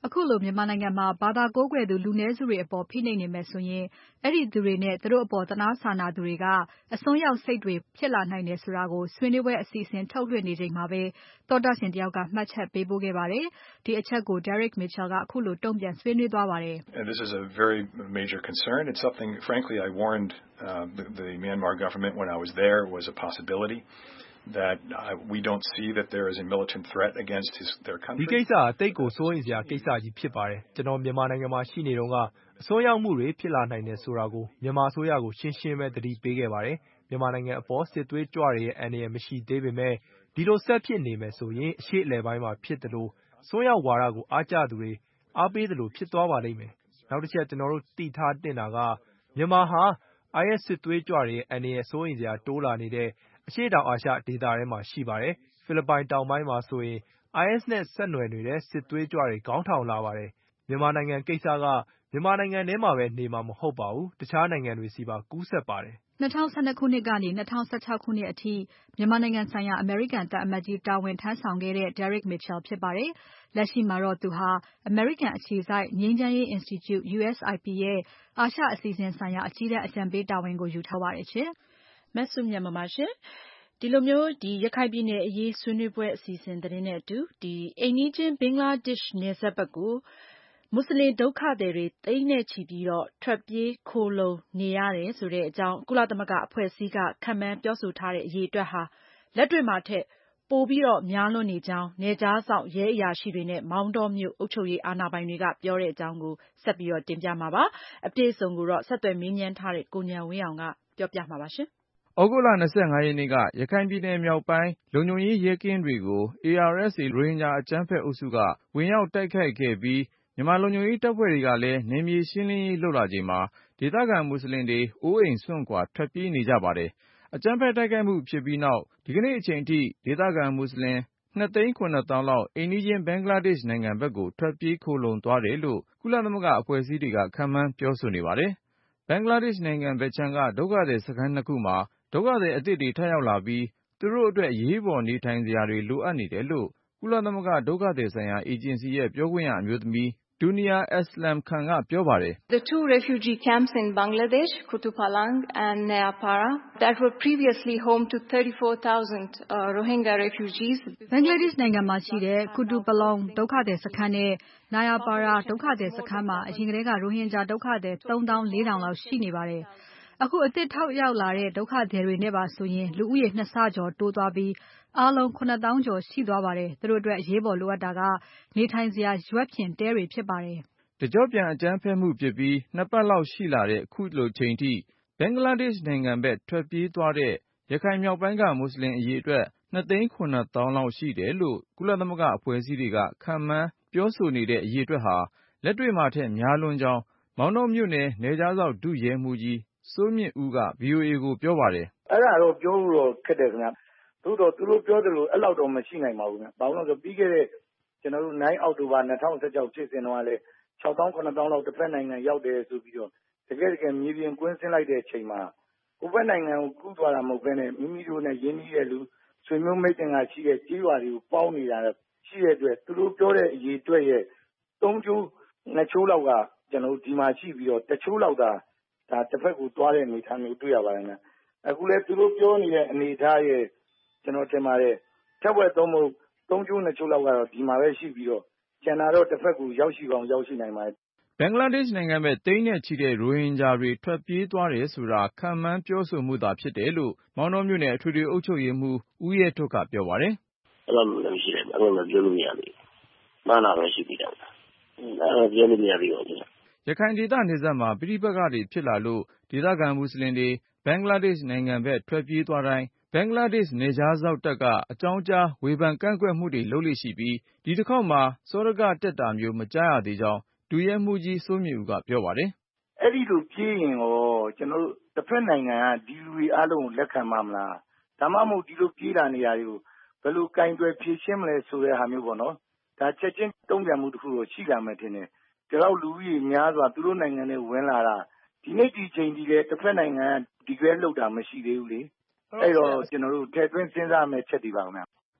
အခုလိုမြန်မာနိုင်ငံမှာဘာသာကိုးကွယ်သူလူနည်းစုတွေအပေါ်ဖိနှိပ်နေမယ်ဆိုရင်အဲ့ဒီသူတွေနဲ့သူတို့အပေါ်သနာစာနာသူတွေကအစွန်းရောက်စိတ်တွေဖြစ်လာနိုင်တယ်ဆိုတာကိုဆွေးနွေးပွဲအစီအစဉ်ထုတ်လွှင့်နေချိန်မှာပဲသောတရှင်တယောက်ကမှတ်ချက်ပေးပို့ခဲ့ပါတယ်။ဒီအချက်ကို Derek Mitchell ကအခုလိုတုံ့ပြန်ဆွေးနွေးသွားပါတယ်။ And this is a very major concern. It's something, frankly, I warned the Myanmar government when I was there was a possibility that we don't see that there is a militant threat against their country. ဒီကိစ္စအသိကိုစိုးရိမ်စရာကိစ္စကြီးဖြစ်ပါတယ်။ကျွန်တော်မြန်မာနိုင်ငံမှာရှိနေတော့ကအစွန်းရောက်မှုတွေဖြစ်လာနိုင်တယ်ဆိုတာကိုမြန်မာအစိုးရကိုရှင်းရှင်းပဲသတိပေးခဲ့ပါတယ်။မြန်မာနိုင်ငံအပေါ်စစ်သွေးကြွတွေရဲ့အန္တရာယ်မရှိသေးပေမဲ့ဒီလိုဆက်ဖြစ်နေမယ်ဆိုရင်အရှေ့အလယ်ပိုင်းမှာဖြစ်တယ်လို့စွန်းရောက်ဝါဒကိုအားကျသူတွေအားပေးတယ်လို့ဖြစ်သွားပါလိမ့်မယ်။နောက်တစ်ချက်ကျွန်တော်တို့သိထားတင်တာကမြန်မာဟာ IS စစ်သွေးကြွတွေရဲ့အန္တရာယ်စိုးရိမ်စရာတိုးလာနေတဲ့အရှေ့တောင်အာရှဒေသထဲမှာရှိပါတယ်။ဖိလစ်ပိုင်တောင်ပိုင်းမှာဆိုရင် IS နဲ့ဆက်နွယ်နေတဲ့စစ်သွေးကြွတွေခေါင်းထောင်လာပါတယ်။မြန်မာနိုင်ငံကိစ္စကမြန်မာနိုင်ငံထဲမှာပဲနေမှာမဟုတ်ပါဘူး။တခြားနိုင်ငံတွေစီပါကူးစက်ပါတယ်။2012ခုနှစ်ကနေ2016ခုနှစ်အထိမြန်မာနိုင်ငံဆိုင်ရာအမေရိကန်သံအမတ်ကြီးတာဝန်ထမ်းဆောင်ခဲ့တဲ့ Derek Mitchell ဖြစ်ပါတယ်။လက်ရှိမှာတော့သူဟာအမေရိကန်အခြေစိုက်ငြိမ်းချမ်းရေး Institute USIP ရဲ့အာရှအစီအစဉ်ဆိုင်ရာအကြီးတန်းအကြံပေးတာဝန်ကိုယူထားပါတယ်ရှင်။မဆုမြတ်မပါရှင်။ဒီလိုမျိုးရခိုင်ပြည်နယ်အရေးဆွေးနွေးပွဲအစီအစဉ်သတင်းနဲ့အတူအိမ်နီးချင်းဘင်္ဂလားဒေ့ရှ်နယ်စပ်ဘက်ကိုမွတ်စလင်ဒုက္ခသည်တွေသိန်းနဲ့ချီပြီးထွက်ပြေးခိုလှုံနေရတယ်ဆိုတဲ့အကြောင်းကုလသမဂ္ဂအဖွဲ့အစည်းကခန့်မှန်းပြောဆိုထားတဲ့အရေအတွက်ဟာလက်တွေ့မှာထက်ပိုပြီးများလွန်းနေကြောင်းနယ်ခြားစောင့်ရဲအရာရှိတွေနဲ့မောင်တောမြို့အုပ်ချုပ်ရေးအာဏာပိုင်တွေကပြောတဲ့အကြောင်းကိုဆက်ပြီးတင်ပြမှာပါ။အပြည့်အစုံကိုဆက်သွယ်မေးမြန်းထားတဲ့ကိုဉာဏ်ဝင်းအောင်ကပြောပြမှာပါရှင်။ဩဂုတ်လ 25 ရက်နေ့ကရခိုင်ပြည်နယ်မြောက်ပိုင်းလုံခြုံရေးရဲကင်းတွေကို ARSA ရိုဟင်ဂျာအကြမ်းဖက်အုပ်စုကဝင်ရောက်တိုက်ခိုက်ခဲ့ပြီးမြန်မာလုံခြုံရေးတပ်ဖွဲ့တွေကလည်းနယ်မြေရှင်းလင်းရေးလုပ်လာချိန်မှာဒေသခံမွတ်စလင်တွေအိုးအိမ်စွန့်ခွာထွက်ပြေးနေကြပါတယ်။အကြမ်းဖက်တိုက်ခိုက်မှုဖြစ်ပြီးနောက်ဒီကနေ့အချိန်ထိဒေသခံမွတ်စလင်2,700,000 လောက်အိမ်နီးချင်းဘင်္ဂလားဒေ့ရှ်နိုင်ငံဘက်ကိုထွက်ပြေးခိုလှုံသွားတယ်လို့ကုလသမဂ္ဂအဖွဲ့အစည်းတွေကခန့်မှန်းပြောဆိုနေပါတယ်။ဘင်္ဂလားဒေ့ရှ်နိုင်ငံဘက်ခြမ်းကဒုက္ခသည်စခန်း2ခုမှာဒုက္ခသည်အသစ်တွေထပ်ရောက်လာပြီးသူတို့အတွက်အရေးပေါ်နေထိုင်စရာတွေလိုအပ်နေတယ်လို့ကုလသမဂ္ဂဒုက္ခသည်ဆိုင်ရာအေဂျင်စီရဲ့ပြောခွင့်ရအမျိုးသမီးDunia Aslam Khan ကပြောပါတယ်။ The two refugee camps in Bangladesh, Kutupalang and Nayapara, that were previously home to 34,000 Rohingya refugees. Bangladesh နိုင်ငံမှာရှိတဲ့ Kutupalong ဒုက္ခသည်စခန်းနဲ့ Nayapara ဒုက္ခသည်စခန်းမှာအရင်ကတည်းကရိုဟင်ဂျာဒုက္ခသည် 34,000 လောက်ရှိနေပါတယ်။အခုအသစ်ထောက်ရောက်လာတဲ့ဒုက္ခသည်တွေနဲ့ပါဆိုရင်လူဦးရေ2ဆကျော်တိုးသွားပြီးအားလုံး 9,000 ကျော်ရှိသွားပါတယ်။သူတို့အတွက်အရေးပေါ်လိုအပ်တာကနေထိုင်စရာရွက်ဖျင်တဲတွေဖြစ်ပါတယ်။တကြော့ပြန်အကြမ်းဖက်မှုဖြစ်ပြီး2ပတ်လောက်ရှိလာတဲ့အခုလိုချိန်ထိဘင်္ဂလားဒေ့ရှ်နိုင်ငံဘက်ထွက်ပြေးသွားတဲ့ရခိုင်မြောက်ပိုင်းကမွတ်စလင်အရေးအတွက်2,700,000 လောက်ရှိတယ်လို့ကုလသမဂ္ဂအဖွဲ့အစည်းတွေကခန့်မှန်းပြောဆိုနေတဲ့အရေးအတွက်ဟာလက်တွေ့မှာထက်များလွန်းကြောင်းမောင်တောမြို့နယ်နယ်ခြားစောင့်ဒုရဲမှူးကြီးစိုးမြင့်ဦးက VOA ကိုပြောပါတယ်။အဲ့ဒါတော့ပြောလို့ခက်တယ်ခင်ဗျ။သို့တော့သူတို့ပြောသလိုအဲ့လောက်တော့မရှိနိုင်ပါဘူးခင်ဗျ။ဘာလို့လဲဆိုပြီးခဲ့တဲ့ကျွန်တော်တို့9အောက်တိုဘာ2016ဖြစ်စဉ်တော့လည်း6,000 9,000 လောက်တစ်ဖက်နိုင်ငံရောက်တယ်ဆိုပြီးတော့တကယ်မြေပြင်ကွင်းဆင်းလိုက်တဲ့အချိန်မှာဟိုဘက်နိုင်ငံကိုကူးသွားတာမဟုတ်ဘဲနဲ့မိမိတို့နဲ့ရင်းနှီးတဲ့လူဆွေမျိုးမိတ်တင်ကရှိတဲ့ကြေးရွာတွေကိုပေါင်းနေတာရှိတဲ့အတွက်သူတို့ပြောတဲ့အရေးအတွက်ရဲ့3ချိုး2ချိုးလောက်ကကျွန်တော်တို့ဒီမှာရှိပြီးတော့1ချိုးလောက်ဒါတစ်ဖက်ကိုသွားတဲ့အနေအထားမျိုးတွေ့ရပါတယ်ခင်ဗျ။အခုလည်းသူတို့ပြောနေတဲ့အနေအထားရဲ့ကျွန်တော်ထင်ပါတယ်ထက်ဝက်သုံးဖို့3ချိုး2ချိုးလောက်ကတော့ဒီမှာပဲရှိပြီးတော့ကျန်တာတော့တစ်ဖက်ကိုရောက်ရှိကောင်းရောက်ရှိနိုင်ပါတယ်ဘင်္ဂလားဒေ့ရှ်နိုင်ငံဘက်သိန်းနဲ့ချီတဲ့ရိုဟင်ဂျာတွေထွက်ပြေးသွားတယ်ဆိုတာခံမှန်းပြောဆိုမှုသာဖြစ်တယ်လို့မောင်တောမြို့နယ်အထွေထွေအုပ်ချုပ်ရေးမှူးဦးရဲထွဋ်ကပြောပါတယ်။အဲ့လိုမျိုးရှိတယ်။အဲ့လိုမျိုးပြောလို့မရဘူး။မှန်တာပဲရှိပြီးတာ။အဲ့လိုပြောလို့မရဘူး။ရခိုင်ဒေသနယ်စပ်မှာပြည်ပကတွေဖြစ်လာလို့ဒေသခံမွတ်စလင်တွေဘင်္ဂလားဒေ့ရှ်နိုင်ငံဘက်ထွက်ပြေးသွားတိုင်းဘင်္ဂလားဒေ့ရှ်နယ်ခြားစောင့်တပ်ကအကြောင်းကြားဝေဖန်ကန့်ကွက်မှုတွေလုပ်လေ့ရှိပြီးဒီတစ်ခေါက်မှာစောဒကတက်တာမျိုးမကြားရသေးကြောင်းဒုရဲမှူးကြီးစိုးမြင့်ဦးကပြောပါတယ်။အဲ့ဒီလိုပြေးရင်ရောကျွန်တော်တို့တစ်ဖက်နိုင်ငံကဒီလူတွေအားလုံးကိုလက်ခံမှာမလား။ဒါမှမဟုတ်ဒီလိုပြေးလာနေရတွေကိုဘယ်လိုကင်တွယ်ဖြေရှင်းမလဲဆိုတဲ့ဟာမျိုးပေါ့နော်။ဒါချက်ချင်းတုံ့ပြန်မှုတစ်ခုတော့ရှိလာမယ်ထင်တယ်။ဒါတော့လူကြီးများစွာသူတို့နိုင်ငံနဲ့ဝင်လာတာဒီနေ့ဒီချိန်ဒီလေတစ်ဖက်နိုင်ငံကဒီကွဲလောက်တာမရှိသေးဘူးလေ။အဲ့တော့ကျွန်တော်တို့ထည့်သွင်းစဉ်းစားမယ်ချက်တွေပါခင်ဗျ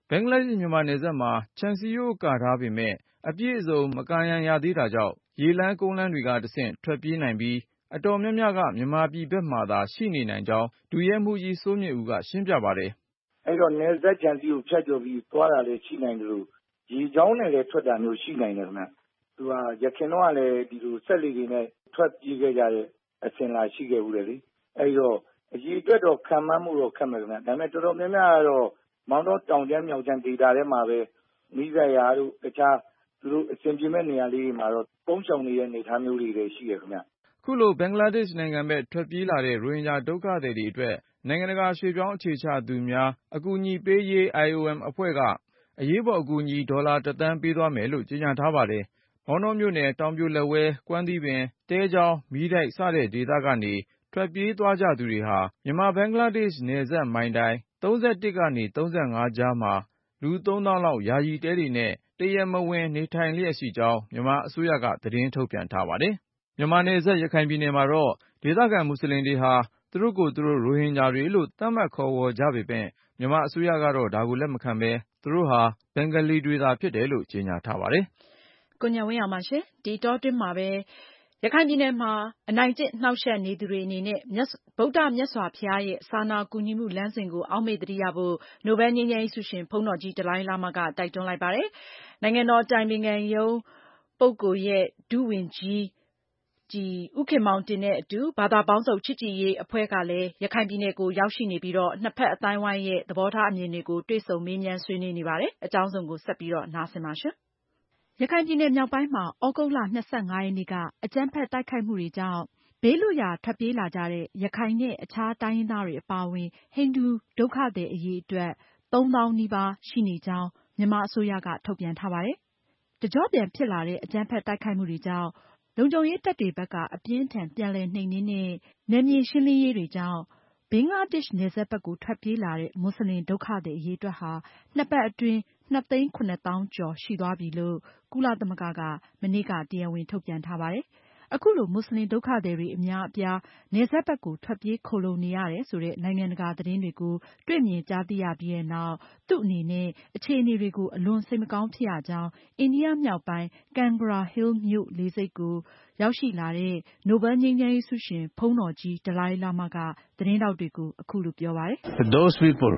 ဘင်္ဂလားဒေ့ရှ်မြန်မာနယ်စပ်မှာခြံစည်းရိုးကာထားပေမဲ့အပြည့်အစုံမကာရန်ရသေးတာကြောင့်ရေလမ်းကုန်းလမ်းတွေကတဆင့်ထွက်ပြေးနိုင်ပြီးအတော်များများကမြန်မာပြည်ဘက်မှာသာရှိနေနိုင်ကြောင်းဒုရဲမှူးကြီးစိုးမြင့်ဦးကရှင်းပြပါတယ်။အဲ့တော့နယ်စပ်ခြံစည်းကိုဖြတ်ကျော်ပြီးသွားတာလည်းရှိနိုင်တယ်လို့ရေချောင်းနဲ့လည်းထွက်တာမျိုးရှိနိုင်တယ်ခင်ဗျ။သူကရခင်တော့လည်းဒီလိုဆက်လီတွေနဲ့ထွက်ပြေးခဲ့ကြတဲ့အစဉ်လာရှိခဲ့ဘူးလေ။အဲ့တော့အရေးအတွက်တော့ခံမှန်းမှုတော့ခက်မယ်ခင်ဗျ။ဒါပေမဲ့တော်တော်များများကတော့မောင်တော်တောင်ကျမ်းမြောက်ကျမ်းဒေတာထဲမှာပဲမိဂယာတို့တခြားသူတို့အစဉ်ပြေမဲ့နေရာလေးတွေမှာတော့ပုံချောင်နေတဲ့နေသားမျိုးတွေလည်းရှိရခင်ဗျ။ခုလိုဘင်္ဂလားဒေ့ရှ်နိုင်ငံဘက်ထွက်ပြေးလာတဲ့ရိုဟင်ဂျာဒုက္ခသည်တွေအတွက်နိုင်ငံတကာရွှေ့ပြောင်းအခြေချသူများအကူအညီပေးရေး IOM အဖွဲ့ကအရေးပေါ်အကူအညီဒေါ်လာ1 သန်းပေးသွားမယ်လို့ကြေညာထားပါတယ်။မောင်တောမြို့နယ်တောင်ပြိုလက်ဝဲကွမ်းသီးပင်တဲချောင်းမီးတိုက်စတဲ့ဒေသကနေထွက်ပြေးသွားကြသူတွေဟာမြန်မာဘင်္ဂလားဒေ့ရှ်နယ်စပ်မိုင်တိုင်31ကနေ35ကြားမှာလူ 3000 လောက်ယာယီတဲတွေနဲ့တရားမဝင်နေထိုင်လျက်ရှိကြောင်းမြန်မာအစိုးရကသတင်းထုတ်ပြန်ထားပါတယ်။မြန်မာနယ်စပ်ရခိုင်ပြည်နယ်မှာတော့ဒေသခံမွတ်စလင်တွေဟာသူတို့ကိုယ်သူတို့ရိုဟင်ဂျာတွေလို့သတ်မှတ်ခေါ်ဝေါ်ကြပေမယ့်မြန်မာအစိုးရကတော့ဒါကိုလက်မခံဘဲသူတို့ဟာဘင်္ဂလီတွေသာဖြစ်တယ်လို့ကြေညာထားပါတယ်။ကိုဉာဏ်ဝင်းအောင်ပါရှင်။ဒီတောတွင်းမှာပဲရခိုင်ပြည်နယ်မှာအနိုင်ကျင့်နှောက်ယှက်နေသူတွေအနေနဲ့ဗုဒ္ဓမြတ်စွာဘုရားရဲ့စာနာကူညီမှုလမ်းစဉ်ကိုအောက်မေ့သတိရဖို့နိုဘယ်ငြိမ်းချမ်းရေးဆုရှင်ဘုန်းတော်ကြီးဒလိုင်းလာမကတိုက်တွန်းလိုက်ပါတယ်။နိုင်ငံတော်အတိုင်ပင်ခံရုံးပုဂ္ဂိုလ်ရဲ့ဒုဝန်ကြီးဦးခင်မောင်တင်နဲ့အတူဘာသာပေါင်းစုံချစ်ကြည်ရေးအဖွဲ့ကလည်းရခိုင်ပြည်နယ်ကိုရောက်ရှိနေပြီးတော့နှစ်ဖက်အသိုင်းအဝိုင်းရဲ့သဘောထားအမြင်တွေကိုတွေ့ဆုံမေးမြန်းဆွေးနွေးနေပါတယ်။အကြောင်းစုံကိုဆက်ပြီးတော့နားဆင်ပါရှင်။ရခိုင်ပြည်နယ်မြောက်ပိုင်းမှာဩဂုတ်လ 25 ရက်နေ့ကအကြမ်းဖက်တိုက်ခိုက်မှုတွေကြောင့်ဘေးလွတ်ရာထွက်ပြေးလာကြတဲ့ရခိုင်နဲ့အခြားတိုင်းရင်းသားတွေအပါအဝင်ဟိန္ဒူဒုက္ခသည်အရေအတွက် 3000 နီးပါးရှိနေကြောင်းမြန်မာအစိုးရကထုတ်ပြန်ထားပါတယ်။တကျော့ပြန်ဖြစ်လာတဲ့အကြမ်းဖက်တိုက်ခိုက်မှုတွေကြောင့်လုံခြုံရေးတပ်တွေဘက်ကအပြင်းအထန်ပြန်လည်နှိမ်နင်းတဲ့နယ်မြေရှင်းလင်းရေးတွေကြောင့်ဘင်္ဂလားဒေ့ရှ်နယ်စပ်ဘက်ကိုထွက်ပြေးလာတဲ့မွတ်စလင်ဒုက္ခသည်အရေအတွက်ဟာနှစ်ပတ်အတွင်း 2,700,000 ကျော်ရှိသွားပြီလို့ကုလသမဂ္ဂကမနေ့ကတရားဝင်ထုတ်ပြန်ထားပါတယ်။အခုလိုမွတ်စလင်ဒုက္ခသည်တွေအများအပြားနယ်စပ်ဘက်ကိုထွက်ပြေးခိုလှုံနေရတယ်ဆိုတဲ့နိုင်ငံတကာသတင်းတွေကိုတွေ့မြင်ကြားသိရပြီးတဲ့နောက်သူ့အနေနဲ့အခြေအနေတွေကိုအလွန်စိတ်မကောင်းဖြစ်ရကြောင်းအိန္ဒိယမြောက်ပိုင်း Kangra Hill မြို့လေဆိပ်ကိုရောက်ရှိလာတဲ့နိုဘယ်ငြိမ်းချမ်းရေးဆုရှင်ဘုန်းတော်ကြီးဒလိုင်းလာမကသတင်းထောက်တွေကိုအခုလိုပြောပါတယ်။ Those people,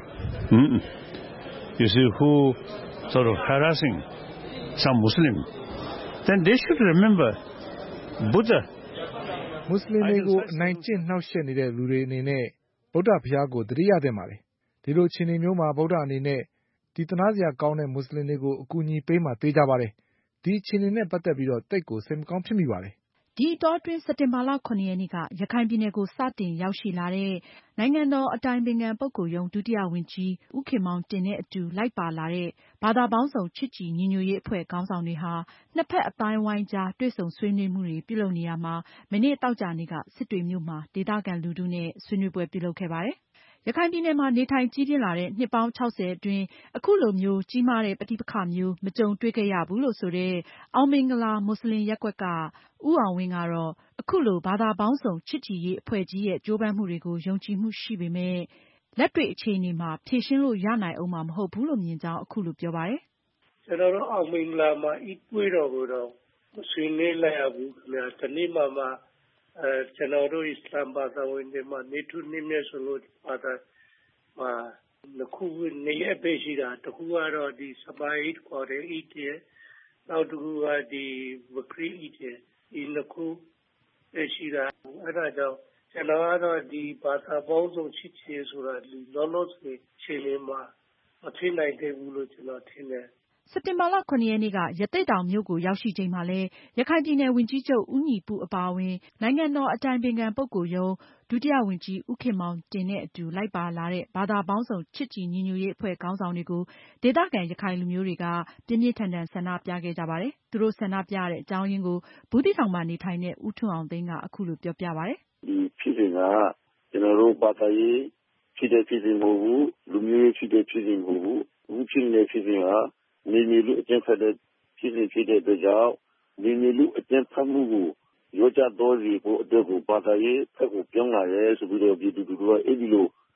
you see, who sort of harassing some Muslim, then they should remember Buddha. မွတ်စလင်တွေကိုအနိုင်ကျင့်နှောက်ယှက်နေတဲ့လူတွေအနေနဲ့ဗုဒ္ဓဘုရားကိုသတိရသင့်ပါတယ်။ဒီလိုအခြေအနေမျိုးမှာဗုဒ္ဓအနေနဲ့ဒီသနာစရာကောင်းတဲ့မွတ်စလင်တွေကိုအကူအညီပေးမှသေချာပါတယ်။ဒီအခြေအနေနဲ့ပတ်သက်ပြီးသိပ်ကိုစိတ်မကောင်းဖြစ်မိပါတယ်။ဒီအတောအတွင်းစက်တင်ဘာလ 7 ရက်နေ့ကရခိုင်ပြည်နယ်ကိုစတင်ရောက်ရှိလာတဲ့နိုင်ငံတော်အတိုင်ပင်ခံပုဂ္ဂိုလ်ရုံးဒုတိယဝန်ကြီးဦးခင်မောင်တင်နဲ့အတူလိုက်ပါလာတဲ့ဘာသာပေါင်းစုံချစ်ကြည်ညီညွတ်ရေးအဖွဲ့ခေါင်းဆောင်တွေဟာနှစ်ဖက်အသိုင်းအဝိုင်းကြားတွေ့ဆုံဆွေးနွေးမှုတွေပြုလုပ်နေရာမှာမနေ့သောကြာနေ့ကစစ်တွေမြို့မှာဒေသခံလူထုနဲ့ဆွေးနွေးပွဲပြုလုပ်ခဲ့ပါတယ်။ရခိုင်ပြည်နယ်မှာနေထိုင်ကြီးပြင်းလာတဲ့နှစ်ပေါင်း 60 အတွင်းအခုလိုမျိုးကြီးမားတဲ့ပဋိပက္ခမျိုးမကြုံတွေ့ခဲ့ရဘူးလို့ဆိုတဲ့အောင်မင်္ဂလာမွတ်စလင်ရပ်ကွက်ကဦးအောင်ဝင်းကတော့အခုလိုဘာသာပေါင်းစုံချစ်ကြည်ရေးအဖွဲ့ကြီးရဲ့ကြိုးပမ်းမှုတွေကိုယုံကြည်မှုရှိပေမယ့်လက်တွေ့အခြေအနေမှာဖြေရှင်းလို့ရနိုင်အောင်မှာမဟုတ်ဘူးလို့မြင်ကြောင်းအခုလိုပြောပါတယ်။ကျွန်တော်တို့အောင်မင်္ဂလာမှာဤပွေးတော်ကိုတော့ဆွေးနွေးလိုက်ရဘူးခင်ဗျာ။ဒီနေ့မှကျွန်တော်တို့အစ္စလာမ်ဘာသာဝင်တွေမှာနေထုနေမြဲဆိုလို့ဘာသာမှာနှစ်ခုနေရပဲရှိတာတခုကတော့ဒီစပိုင်ခေါ်တဲ့ဤတည်းနောက်တစ်ခုကဒီဝခရီဤတည်းဒီနှစ်ခုရှိတာအဲ့ဒါကြောင့်ကျွန်တော်ကတော့ဒီဘာသာပေါင်းစုံချစ်ချေဆိုတာဒီလောလောဆယ်ချိန်လေးမှာမဖြစ်နိုင်သေးဘူးလို့ကျွန်တော်ထင်တယ်စက်တင်ဘာလ 7 ရက်နေ့ကရသေ့တောင်မြို့ကိုရောက်ရှိချိန်မှာလည်းရခိုင်ပြည်နယ်ဝန်ကြီးချုပ်ဦးညီပုအပါအဝင်နိုင်ငံတော်အတိုင်ပင်ခံပုဂ္ဂိုလ်ရုံးဒုတိယဝန်ကြီးဦးခင်မောင်တင်နဲ့အတူလိုက်ပါလာတဲ့ဘာသာပေါင်းစုံချစ်ကြည်ညီညွတ်ရေးအဖွဲ့ခေါင်းဆောင်တွေကိုဒေသခံရခိုင်လူမျိုးတွေကပြင်းပြင်းထန်ထန်ဆန္ဒပြခဲ့ကြပါတယ်။သူတို့ဆန္ဒပြတဲ့အကြောင်းရင်းကိုဘူးသီးတောင်မှာနေထိုင်တဲ့ဦးထွန်းအောင်သိန်းကအခုလိုပြောပြပါတယ်။ဒီဖြစ်စဉ်ကကျွန်တော်တို့ဘာသာရေးဖြစ်တဲ့ဖြစ်စဉ်မဟုတ်ဘူးလူမျိုးရေးဖြစ်တဲ့ဖြစ်စဉ်မဟုတ်ဘူးအခုဖြစ်နေတဲ့ဖြစ်စဉ်ကနေလူအကျဉ်းဖက်တဲ့ဖြစ်စဉ်ဖြစ်တဲ့အတွက်ကြောင့်နေလူအကျဉ်းဖက်မှုကိုရောကြတော်စီဖို့အတွက်ကိုဘာသာရေးဖက်ကိုပြောင်းလာရဲဆိုပြီးတော့ပြည်သူတို့ကအဲ့ဒီလို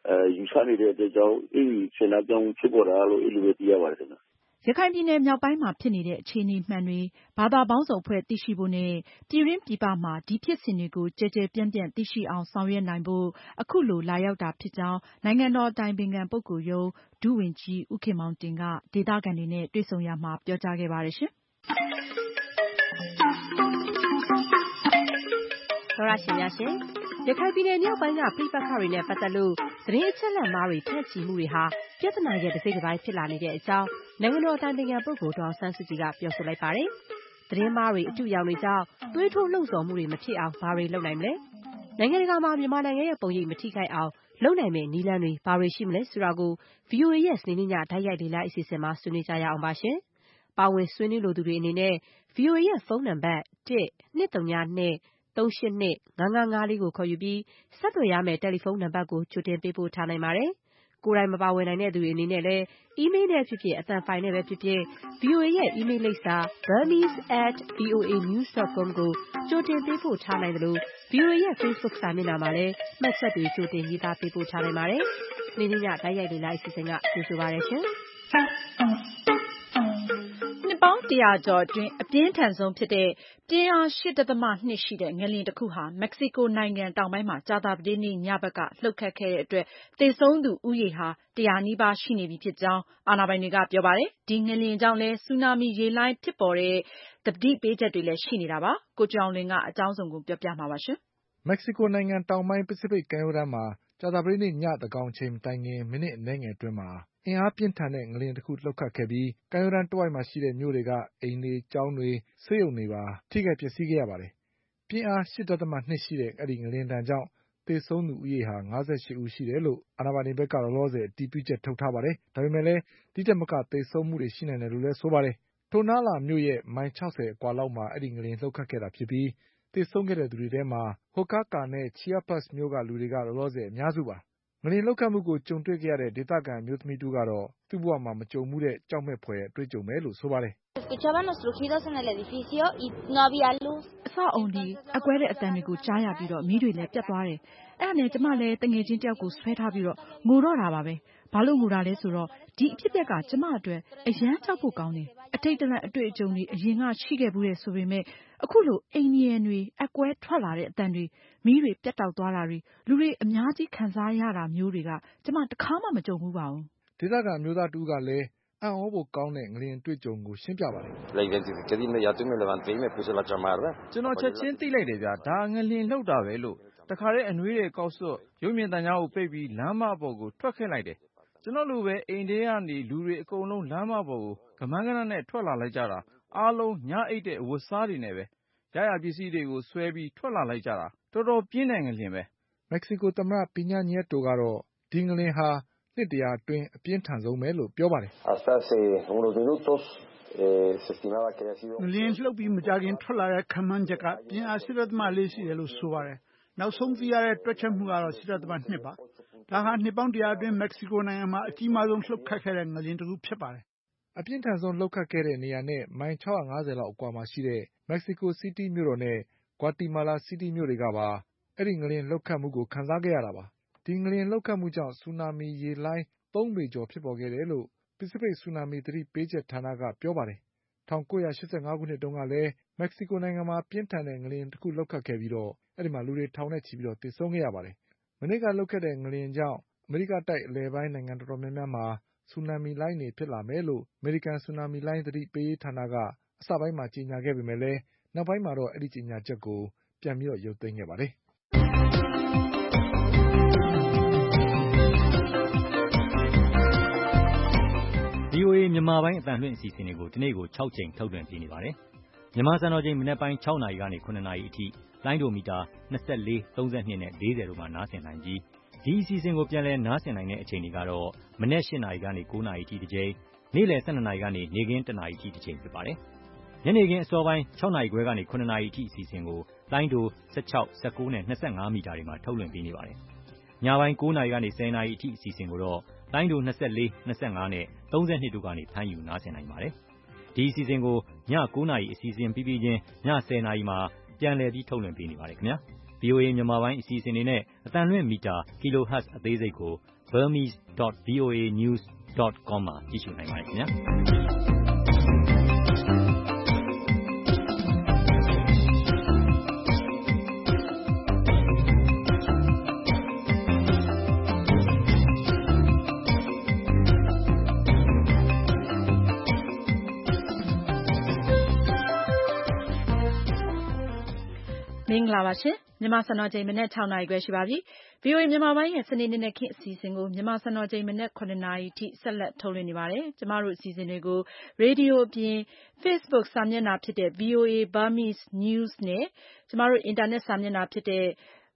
ယူဆနေတဲ့အတွက်ကြောင့်ဆန္ဒပြောင်းဖြစ်ပေါ်တာလို့အဲ့လိုပဲသိရပါတယ်ခင်ဗျ။ရခိုင်ပြည်နယ်မြောက်ပိုင်းမှာဖြစ်နေတဲ့အခြေအနေမှန်တွေဘာသာပေါင်းစုံအဖွဲ့သိရှိဖို့နဲ့ပြည်တွင်းပြည်ပမှာဒီဖြစ်စဉ်တွေကိုကျယ်ကျယ်ပြန့်ပြန့်သိရှိအောင်ဆောင်ရွက်နိုင်ဖို့အခုလိုလာရောက်တာဖြစ်ကြောင်းနိုင်ငံတော်အတိုင်ပင်ခံပုဂ္ဂိုလ်ရုံးဒုဝန်ကြီးဦးခင်မောင်တင်ကဒေသခံတွေနဲ့တွေ့ဆုံရာမှာပြောကြားခဲ့ပါတယ်ရှင်။သောရရှင်များရှင်ရခိုင်ပြည်နယ်မြောက်ပိုင်းကပြိပက္ခတွေနဲ့ပတ်သက်လို့သတင်းအချက်အလက်မှားတွေဖြန့်ချီမှုတွေဟာပြဿနာရဲ့တစ်စိတ်တစ်ပိုင်းဖြစ်လာနေတဲ့အကြောင်းနိုင်ငံတော်အတိုင်ပင်ခံပုဂ္ဂိုလ်ဒေါ်အောင်ဆန်းစုကြည်ကပြောဆိုလိုက်ပါတယ်။သတင်းမှားတွေအတုအယောင်တွေကြောင့်သွေးထိုးလှုံ့ဆော်မှုတွေမဖြစ်အောင်ဘာတွေလုပ်နိုင်မလဲ။နိုင်ငံတကာမှာမြန်မာနိုင်ငံရဲ့ပုံရိပ်မထိခိုက်အောင်လုပ်နိုင်မယ့်နည်းလမ်းတွေဘာတွေရှိမလဲဆိုတာကို VOA ရဲ့စနေနေ့ညတိုက်ရိုက်လေ့လာအစီအစဉ်မှာဆွေးနွေးကြရအောင်ပါရှင်။ပါဝင်ဆွေးနွေးလိုသူတွေအနေနဲ့ VOA ရဲ့ဖုန်းနံပါတ် 1-202-382-5554 ကိုခေါ်ယူပြီးဆက်သွယ်ရမယ့်တယ်လီဖုန်းနံပါတ်ကိုကြိုတင်ပေးပို့ထားနိုင်ပါတယ်။ကိုယ်တိုင်မပါဝင်နိုင်တဲ့သူတွေအနေနဲ့လည်းအီးမေးလ်နဲ့ဖြစ်ဖြစ်အသံဖိုင်နဲ့ပဲဖြစ်ဖြစ် VOA ရဲ့အီးမေးလ်လိပ်စာ burmese@voanews.com ကိုကြိုတင်ပေးပို့ထားနိုင်သလို VOA ရဲ့ Facebook စာမျက်နှာမှာလည်းမှတ်ချက်တွေကြိုတင်ရေးသားပေးပို့ထားနိုင်ပါတယ်။စနေနေ့ညတိုက်ရိုက်လေ့လာအစီအစဉ်ကကြိုဆိုပါရရှင်။နှစ်ပေါင်း100ကျော်အတွင်းအပြင်းထန်ဆုံးဖြစ်တဲ့ပြင်းအား 8.2 ရှိတဲ့ငလျင်တစ်ခုဟာမက္ကဆီကိုနိုင်ငံတောင်ပိုင်းမှာကြာသပတေးနေ့ညဘက်ကလှုပ်ခတ်ခဲ့တဲ့အတွက်သေဆုံးသူဦးရေဟာ100နီးပါးရှိနေပြီဖြစ်ကြောင်းအာဏာပိုင်တွေကပြောပါတယ်။ဒီငလျင်ကြောင့်လည်းဆူနာမီရေလှိုင်းဖြစ်ပေါ်တဲ့သတိပေးချက်တွေလည်းရှိနေတာပါ။ကိုကျော်အောင်လွင်ကအကြောင်းစုံကိုပြောပြမှာပါရှင်။မက္ကဆီကိုနိုင်ငံတောင်ပိုင်းပစိဖိတ်ကမ်းရိုးတန်းမှာကြာသပတေးနေ့ညသန်းခေါင်ချိန်မတိုင်ခင်မိနစ်အနည်းငယ်အတွင်းမှာအင်အားပြင်းထန်တဲ့ငလျင်တစ်ခုလှုပ်ခတ်ခဲ့ပြီးကမ်းရိုးတန်းတဝိုက်မှာရှိတဲ့မြို့တွေကအိမ်တွေကျောင်းတွေဆေးရုံတွေပါထိခိုက်ပျက်စီးခဲ့ရပါတယ်။ပြင်းအား 8.2 ရှိတဲ့အဲဒီငလျင်ဒဏ်ကြောင့်သေဆုံးသူဦးရေဟာ58ဦးရှိတယ်လို့အာဏာပိုင်တွေဘက်ကလောလောဆယ်အတည်ပြုချက်ထုတ်ထားပါတယ်။ဒါပေမဲ့လည်းဒီထက်မကသေဆုံးမှုတွေရှိနိုင်တယ်လို့လည်းဆိုပါတယ်။ထိုနားလာမြို့ရဲ့မိုင်60အကွာလောက်မှာအဲဒီငလျင်လှုပ်ခတ်ခဲ့တာဖြစ်ပြီးသေဆုံးခဲ့တဲ့သူတွေထဲမှာHochelagaနဲ့Chiapasမြို့ကလူတွေကလောလောဆယ်အများစုပါ။ငလျင်လှုပ်ခတ်မှုကိုကြုံတွေ့ခဲ့ရတဲ့ဒေသခံအမျိုးသမီးတူကတော့သူ့ဘဝမှာမကြုံဘူးတဲ့ကြောက်မဲ့ဖွယ်အတွေ့အကြုံပဲလို့ဆိုပါတယ်။အဆောက်အအုံတွေအကွဲတဲ့အသံတွေကိုကြားရပြီးမီးတွေလည်းပြတ်သွားတယ်။အဲ့ဒါနဲ့ကျမလည်းတငယ်ချင်းတယောက်ကိုဆွဲထားပြီးငိုတော့တာပါပဲ။ဘာလို့ငိုတာလဲဆိုတော့ဒီအဖြစ်အပျက်ကကျမအတွက်အရမ်းကြောက်ဖို့ကောင်းတယ်။အတိတ်တလန့်အတွေ့အကြုံတွေအရင်ကရှိခဲ့ဘူးတယ်ဆိုပေမဲ့အခုလိုအိမ်မြေတွေအကွဲထွက်လာတဲ့အသံတွေမီးတွေပြတ်တောက်သွားတာတွေလူတွေအများကြီးခံစားရတာမျိုးတွေကကျမတခါမှမကြုံဘူးပါဘူး။ဒေသခံအမျိုးသားတူကလည်းအံ့ဩဖို့ကောင်းတဲ့ငလျင်တွေ့ကြုံကိုရှင်းပြပါတယ်။ကျွန်တော်ချက်ချင်းသိလိုက်တယ်ဗျာဒါငလျင်လှုပ်တာပဲလို့တခါတည်းအနွေးတွေကောက်စွတ်ရုပ်မြင်သံကြားကိုပိတ်ပြီးလမ်းမပေါ်ကိုထွက်ခဲ့လိုက်တယ်။ကျွန်တော်လိုပဲအိမ်ထဲကနေလူတွေအကုန်လုံးလမ်းမပေါ်ကိုကမန်းကနနဲ့ထွက်လာလိုက်ကြတာအားလုံးညအိတ်တဲ့အဝတ်စားတွေနဲ့ပဲရရပစ္စည်းတွေကိုဆွဲပြီးထွက်လာလိုက်ကြတာတော်တော်ပြင်းတဲ့ငလျင်ပဲ။မက္ကဆီကိုသမ္မတပီညာညက်တိုကတော့ဒီငလျင်ဟာနှစ်တရာအတွင်းအပြင်းထန်ဆုံးပဲလို့ပြောပါတယ်။ငလျင်လှုပ်ပြီးမကြာခင်ထွက်လာတဲ့ခန့်မှန်းချက်ကပြင်းအား 8.4 ရှိတယ်လို့ဆိုပါတယ်။နောက်ဆုံးသိရတဲ့တွက်ချက်မှုကတော့ 8.2 ပါ။ဒါဟာနှစ်ပေါင်း100အတွင်းမက္ကဆီကိုနိုင်ငံမှာအကြီးမားဆုံးလှုပ်ခတ်ခဲ့တဲ့ငလျင်တစ်ခုဖြစ်ပါတယ်။အပြင်းထန်ဆုံးလှုပ်ခတ်ခဲ့တဲ့နေရာနဲ့မိုင်650လောက်အကွာမှာရှိတဲ့မက္ကဆီကိုစီးတီးမြို့တော်နဲ့ဂွာတီမာလာစီးတီးမြို့တွေကပါအဲဒီငလျင်လှုပ်ခတ်မှုကိုခံစားခဲ့ရတာပါ။ဒီငလျင်လှုပ်ခတ်မှုကြောင့်ဆူနာမီရေလှိုင်း3ပေကျော်ဖြစ်ပေါ်ခဲ့တယ်လို့ပစိဖိတ်ဆူနာမီသတိပေးချက်ဌာနကပြောပါတယ်။1985ခုနှစ်တုန်းကလည်းမက္ကဆီကိုနိုင်ငံမှာပြင်းထန်တဲ့ငလျင်တစ်ခုလှုပ်ခတ်ခဲ့ပြီးအဲဒီမှာလူတွေထောင်နဲ့ချီပြီးသေဆုံးခဲ့ရပါတယ်။မနေ့ကလှုပ်ခတ်တဲ့ငလျင်ကြောင့်အမေရိကတိုက်အလယ်ပိုင်းနိုင်ငံတော်တော်များများမှာဆူနာမီလှိုင်းတွေဖြစ်လာမယ်လို့အမေရိကန်ဆူနာမီလှိုင်းသတိပေးရေးဌာနကအစပိုင်းမှာကြေညာခဲ့ပေမဲ့လည်းနောက်ပိုင်းမှာတော့အဲဒီကြေညာချက်ကိုပြန်ပြီးရုပ်သိမ်းခဲ့ပါတယ်။ VOA မြန်မာပိုင်းအသံလွှင့်အစီအစဉ်တွေကိုဒီနေ့ကို6ကြိမ်ထုတ်လွှင့်ပေးနေပါတယ်။မြန်မာစံတော်ချိန်မနက်ပိုင်း6နာရီကနေ9နာရီအထိလိုင်းဒိုမီတာ24 32နဲ့40တို့မှာနားဆင်နိုင်ပြီးဒီအစီအစဉ်ကိုပြန်လည်နားဆင်နိုင်တဲ့အချိန်တွေကတော့မနက်8နာရီကနေ9နာရီအထိတစ်ကြိမ်နေ့လယ်12နာရီကနေနေ့ခင်း1နာရီအထိတစ်ကြိမ်ဖြစ်ပါတယ်။ညနေခင်းအစောပိုင်း6နာရီခွဲကနေ9နာရီအထိအစီအစဉ်ကိုလိုင်းဒို16 19နဲ့25မီတာတွေမှာထုတ်လွှင့်ပေးနေပါတယ်။ညပိုင်း9နာရီကနေ10နာရီအထိအစီအစဉ်ကိုတော့လိုင်းဒို24 25နဲ့32တို့ကနေဖမ်းယူနားဆင်နိုင်ပါတယ်။ဒီအစီအစဉ်ကိုည9နာရီအစီအစဉ်ပြီးပြီးချင်းည10နာရီမှာပြန်လည်ပြီးထုတ်လွှင့်ပေးနေပါတယ်ခင်ဗျာ။ VOA မြန်မာပိုင်းအစီအစဉ်တွေနဲ့အသံလွှင့်မီတာ kHz အသေးစိတ်ကို burmese.voanews.com မှာကြည့်ရှုနိုင်ပါတယ်ခင်ဗျာမင်္ဂလာပါရှင်မြန်မာစံတော်ချိန်မနက်6:00 နာရီခွဲရှိပါပြီ VOA မြန်မာပိုင်းရဲ့စနေနေ့နဲ့ခေတ်အစီအစဉ်ကိုမြန်မာစံတော်ချိန်မနက်9:00 နာရီထိဆက်လက်ထုတ်လွှင့်နေပါတယ်ကျမတို့အစီအစဉ်တွေကိုရေဒီယိုအပြင် Facebook စာမျက်နှာဖြစ်တဲ့ VOA Burmese News နဲ့ကျမတို့အင်တာနက်စာမျက်နှာဖြစ်တဲ့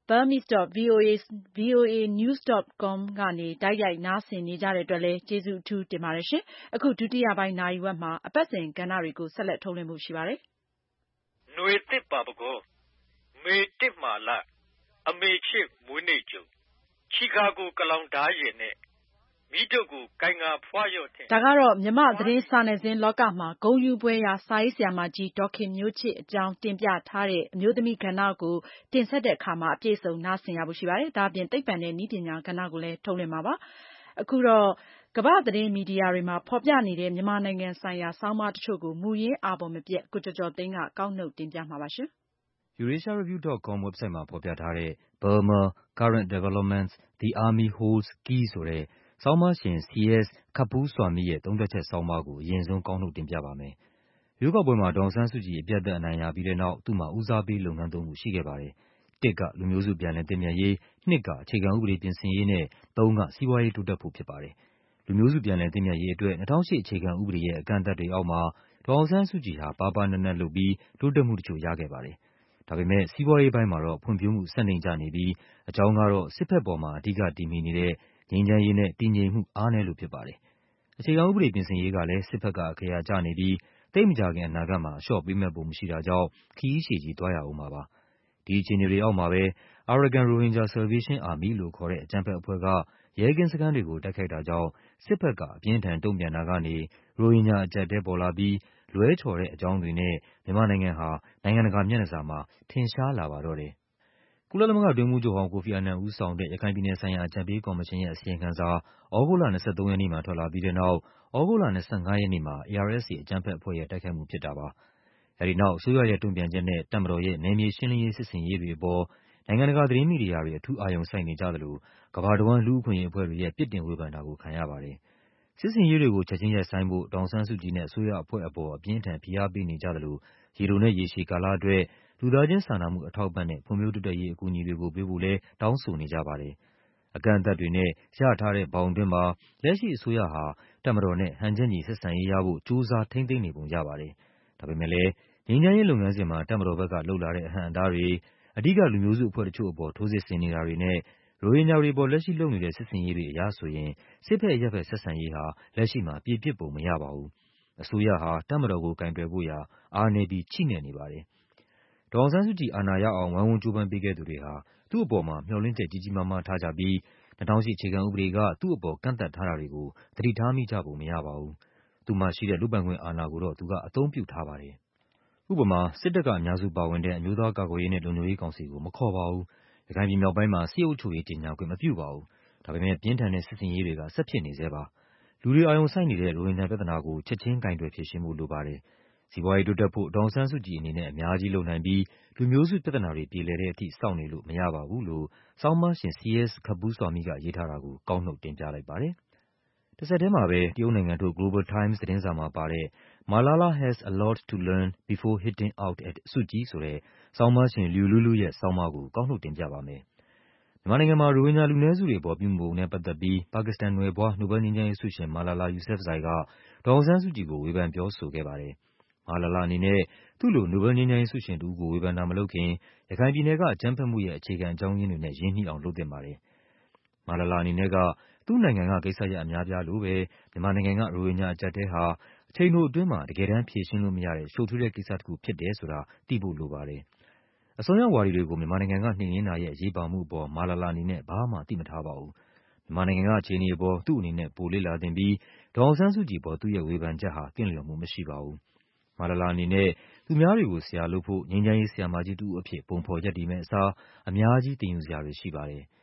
burmese.voanews.com ကနေတိုက်ရိုက်နားဆင်နေကြတဲ့အတွက်လည်းကျေးဇူးအထူးတင်ပါတယ်ရှင်အခုဒုတိယပိုင်းနာရီဝက်မှာအပတ်စဉ်ကဏ္ဍတွေကိုဆက်လက်ထုတ်လွှင့်မှုရှိပါတယ်ຫນွေတစ်ပါပကောမေတစ်မာလာအမေချစ်မွေးနေ့ကျုံချီကာဂိုကလောင်ဓာရင်နဲ့မိတို့ကိုကိုင်ငါဖွာရော့တဲ့ဒါကတော့မြမသတင်းစာနယ်ဇင်းလောကမှာဂုံယူပွဲရာစာရေးဆရာမကြီးဒေါခင်မျိုးချစ်အကြောင်းတင်ပြထားတဲ့အမျိုးသမီးကဏ္ဍကိုတင်ဆက်တဲ့အခါမှာအပြည့်စုံနားဆင်ရဖို့ရှိပါတယ်ဒါအပြင်သိပ္ပံနဲ့နည်းပညာကဏ္ဍကိုလည်းထုတ်လွှင့်မှာပါအခုတော့ကမ္ဘာသတင်းမီဒီယာတွေမှာဖော်ပြနေတဲ့မြန်မာနိုင်ငံဆိုင်ရာဆောင်းပါးတချို့ကိုမူရင်းအာဘော်မပြတ်ကိုကျော်ကျော်သိန်းကကောက်နှုတ်တင်ပြမှာပါရှင် EurasiaReview.com ဝက်ဘ်ဆိုက်မှာဖော်ပြထားတဲ့ Burma Current Developments: The Army Holds Key ဆိုတဲ့ဆောင်းပါးရှင် C.S. Khepuswamy ရဲ့သုံးသပ်ချက်ဆောင်းပါးကိုအရင်ဆုံးကောက်နှုတ်တင်ပြပါမယ်။ရွေးကောက်ပွဲမှာဒေါ်အောင်ဆန်းစုကြည်အပြတ်အသတ်အနိုင်ရပြီးတဲ့နောက်သူ့မှာဦးစားပေးလုပ်ငန်းသုံးခုရှိခဲ့ပါတယ်။1ကလူမျိုးစုပြန်လည်သင့်မြတ်ရေး၊2ကအခြေခံဥပဒေပြင်ဆင်ရေးနဲ့3ကစီးပွားရေးတိုးတက်ဖို့ဖြစ်ပါတယ်။လူမျိုးစုပြန်လည်သင့်မြတ်ရေးအတွက်2008အခြေခံဥပဒေရဲ့အကန့်အသတ်တွေအောက်မှာဒေါ်အောင်ဆန်းစုကြည်ဟာပါးပါးနပ်နပ်လုပ်ပြီးတိုးတက်မှုတချို့ရခဲ့ပါတယ်။ဒါပေမဲ့စီးပွားရေးပိုင်းမှာတော့ဖွံ့ဖြိုးမှုစက်နိမ့်ကျနေပြီးအကြောင်းကတော့စစ်ဘက်ပေါ်မှာအဓိကတည်မှီနေတဲ့ငြိမ်းချမ်းရေးနဲ့တည်ငြိမ်မှုအားနည်းလို့ဖြစ်ပါတယ်။အခြေခံဥပဒေပြင်ဆင်ရေးကလည်းစစ်ဘက်ကအခရာကျနေပြီးသိပ်မကြာခင်အနာဂတ်မှာအလျှော့ပေးမယ့်ပုံမရှိတာကြောင့်ခရီးရှည်ကြီးသွားရဦးမှာပါ။ဒီအခြေအနေတွေအောက်မှာပဲ Arakan Rohingya Salvation Army လို့ခေါ်တဲ့အကြမ်းဖက်အဖွဲ့ကရဲကင်းစခန်းတွေကိုတိုက်ခိုက်တာကြောင့်စစ်ဘက်ကအပြင်းထန်တုံ့ပြန်တာကနေရိုဟင်ဂျာအကျပ်အတည်းပေါ်လာပြီးလွဲချော်တဲ့အကြောင်းတွေနဲ့မြန်မာနိုင်ငံဟာနိုင်ငံတကာမျက်နှာစာမှာထင်ရှားလာပါတော့တယ်။ကုလသမဂ္ဂအတွင်းရေးမှူးချုပ်ဟောင်းကိုဖီအာနန်ဦးဆောင်တဲ့ရခိုင်ပြည်နယ်ဆိုင်ရာအကြံပေးကော်မရှင်ရဲ့အစီရင်ခံစာသြဂုတ်လ23ရက်နေ့မှာထွက်လာပြီးတဲ့နောက်သြဂုတ်လ25ရက်နေ့မှာ ARSA အကြမ်းဖက်အဖွဲ့ရဲ့တိုက်ခိုက်မှုဖြစ်တာပါ။အဲဒီနောက်အစိုးရရဲ့တုံ့ပြန်ချက်နဲ့တပ်မတော်ရဲ့နယ်မြေရှင်းလင်းရေးစစ်ဆင်ရေးတွေအပေါ်နိုင်ငံတကာသတင်းမီဒီယာတွေအထူးအာရုံစိုက်နေကြသလိုကမ္ဘာတဝန်းလူ့အခွင့်အရေးအဖွဲ့တွေရဲ့ပြစ်တင်ဝေဖန်တာကိုခံရပါတယ်။စစ်ဆင်ရေးတွေကိုချက်ချင်းရပ်ဆိုင်းဖို့ဒေါ်အောင်ဆန်းစုကြည်နဲ့အစိုးရအဖွဲ့အပေါ်အပြင်းအထန်ဖိအားပေးနေကြသလိုရေတိုနဲ့ရေရှည်ကာလအတွက်လူသားချင်းစာနာမှုအထောက်အပံ့နဲ့ဖွံ့ဖြိုးတိုးတက်ရေးအကူအညီတွေကိုပေးဖို့လည်းတောင်းဆိုနေကြပါတယ်။အကန့်အသတ်တွေနဲ့ရထားတဲ့ဘောင်အတွင်းမှာလက်ရှိအစိုးရဟာတပ်မတော်နဲ့ဟန်ချက်ညီဆက်ဆံရေးရဖို့ကြိုးစားထိန်းသိမ်းနေပုံရပါတယ်။ဒါပေမဲ့လည်းငြိမ်းချမ်းရေးလုပ်ငန်းစဉ်မှာတပ်မတော်ဘက်ကလုပ်လာတဲ့အဟန့်အတားတွေအဓိကလူမျိုးစုအဖွဲ့တချို့အပေါ်ထိုးစစ်ဆင်နေတာတွေနဲ့ရိုဟင်ဂျာတွေပေါ်လက်ရှိလုပ်နေတဲ့စစ်ဆင်ရေးတွေအရဆိုရင်စစ်ဘက်အရပ်ဘက်ဆက်ဆံရေးဟာလက်ရှိမှာပြေပြစ်ပုံမရပါဘူး။အစိုးရဟာတပ်မတော်ကိုကိုင်တွယ်ဖို့ရာအားနည်းပြီးချိနဲ့နေပါတယ်။ဒေါ်အောင်ဆန်းစုကြည်အာဏာရအောင်ဝိုင်းဝန်းကြိုးပမ်းပေးခဲ့သူတွေဟာသူ့အပေါ်မှာမျှော်လင့်ချက်ကြီးကြီးမားမားထားကြပြီး2008အခြေခံဥပဒေကသူ့အပေါ်ကန့်သတ်ထားတာတွေကိုသတိထားမိကြပုံမရပါဘူး။သူ့မှာရှိတဲ့လုပ်ပိုင်ခွင့်အာဏာကိုတော့သူကအသုံးပြုထားပါတယ်။ဥပမာစစ်တပ်ကအများစုပါဝင်တဲ့အမျိုးသားကာကွယ်ရေးနဲ့လုံခြုံရေးကောင်စီကိုမခေါ်ပါဘူး။ရခိုင်ပြည်မြောက်ပိုင်းမှာစစ်အုပ်ချုပ်ရေးကြေညာခွင့်မပြုပါဘူး။ဒါပေမဲ့ပြင်းထန်တဲ့စစ်ဆင်ရေးတွေကဆက်ဖြစ်နေဆဲပါ။လူတွေအာရုံစိုက်နေတဲ့ရိုဟင်ဂျာပြဿနာကိုချက်ချင်းကိုင်တွယ်ဖြေရှင်းဖို့လိုပါတယ်။စီးပွားရေးတိုးတက်ဖို့ဒေါ်အောင်ဆန်းစုကြည်အနေနဲ့အများကြီးလုပ်နိုင်ပြီးလူမျိုးစုပြဿနာတွေပြေလည်တဲ့အထိစောင့်နေလို့မရပါဘူးလို့ဆောင်းပါးရှင် C.S. Khepuswamy ကရေးထားတာကိုကောက်နှုတ်တင်ပြလိုက်ပါတယ်။တဆက်တည်းမှာပဲတရုတ်နိုင်ငံထုတ် Global Times သတင်းစာမှာပါတဲ့ Malala has a lot to learn before hitting out at Suu Kyi ဆိုတဲ့ဆောင်းပါးရှင် Liu Luilu ရဲ့ဆောင်းပါးကိုကောက်နှုတ်တင်ပြပါမယ်။မြန်မာနိုင်ငံမှာရိုဟင်ဂျာလူနည်းစုတွေအပေါ်ပြုမူပုံနဲ့ပတ်သက်ပြီးပါကစ္စတန်နွယ်ဖွားနိုဘယ်လ်ငြိမ်းချမ်းရေးဆုရှင် Malala Yousafzai ကဒေါ်အောင်ဆန်းစုကြည်ကိုဝေဖန်ပြောဆိုခဲ့ပါတယ်။ Malala အနေနဲ့သူ့လိုနိုဘယ်လ်ငြိမ်းချမ်းရေးဆုရှင်တဦးကိုဝေဖန်တာမလုပ်ခင်ရခိုင်ပြည်နယ်ကအကြမ်းဖက်မှုရဲ့အခြေခံအကြောင်းရင်းတွေနဲ့ရင်းနှီးအောင်လုပ်သင့်ပါတယ်။ Malala အနေနဲ့ကသူ့နိုင်ငံကကိစ္စရပ်အများအပြားလိုပဲမြန်မာနိုင်ငံကရိုဟင်ဂျာအကျပ်အတည်းဟာအချိန်တိုအတွင်းမှာတကယ်တမ်းဖြေရှင်းလို့မရတဲ့ရှုပ်ထွေးတဲ့ကိစ္စတခုဖြစ်တယ်ဆိုတာသိဖို့လိုပါတယ်။အစွန်းရောက်ဝါဒီတွေကိုမြန်မာနိုင်ငံကနှိမ်နင်းတာရဲ့အရေးပါမှုအပေါ်Malala အနေနဲ့ဘာမှသိမထားပါဘူး။မြန်မာနိုင်ငံကအခြေအနေအပေါ်သူ့အနေနဲ့ပိုလေ့လာသင့်ပြီးဒေါ်အောင်ဆန်းစုကြည်အပေါ်သူ့ရဲ့ဝေဖန်ချက်ဟာသင့်လျော်မှုမရှိပါဘူး။ Malala အနေနဲ့သူများတွေကိုဆရာလုပ်ဖို့ငြိမ်းချမ်းရေးဆရာမကြီးတဦးအဖြစ်ပုံဖော်ရပ်တည်မယ့်အစားအများကြီးသင်ယူစရာတွေရှိပါတယ်။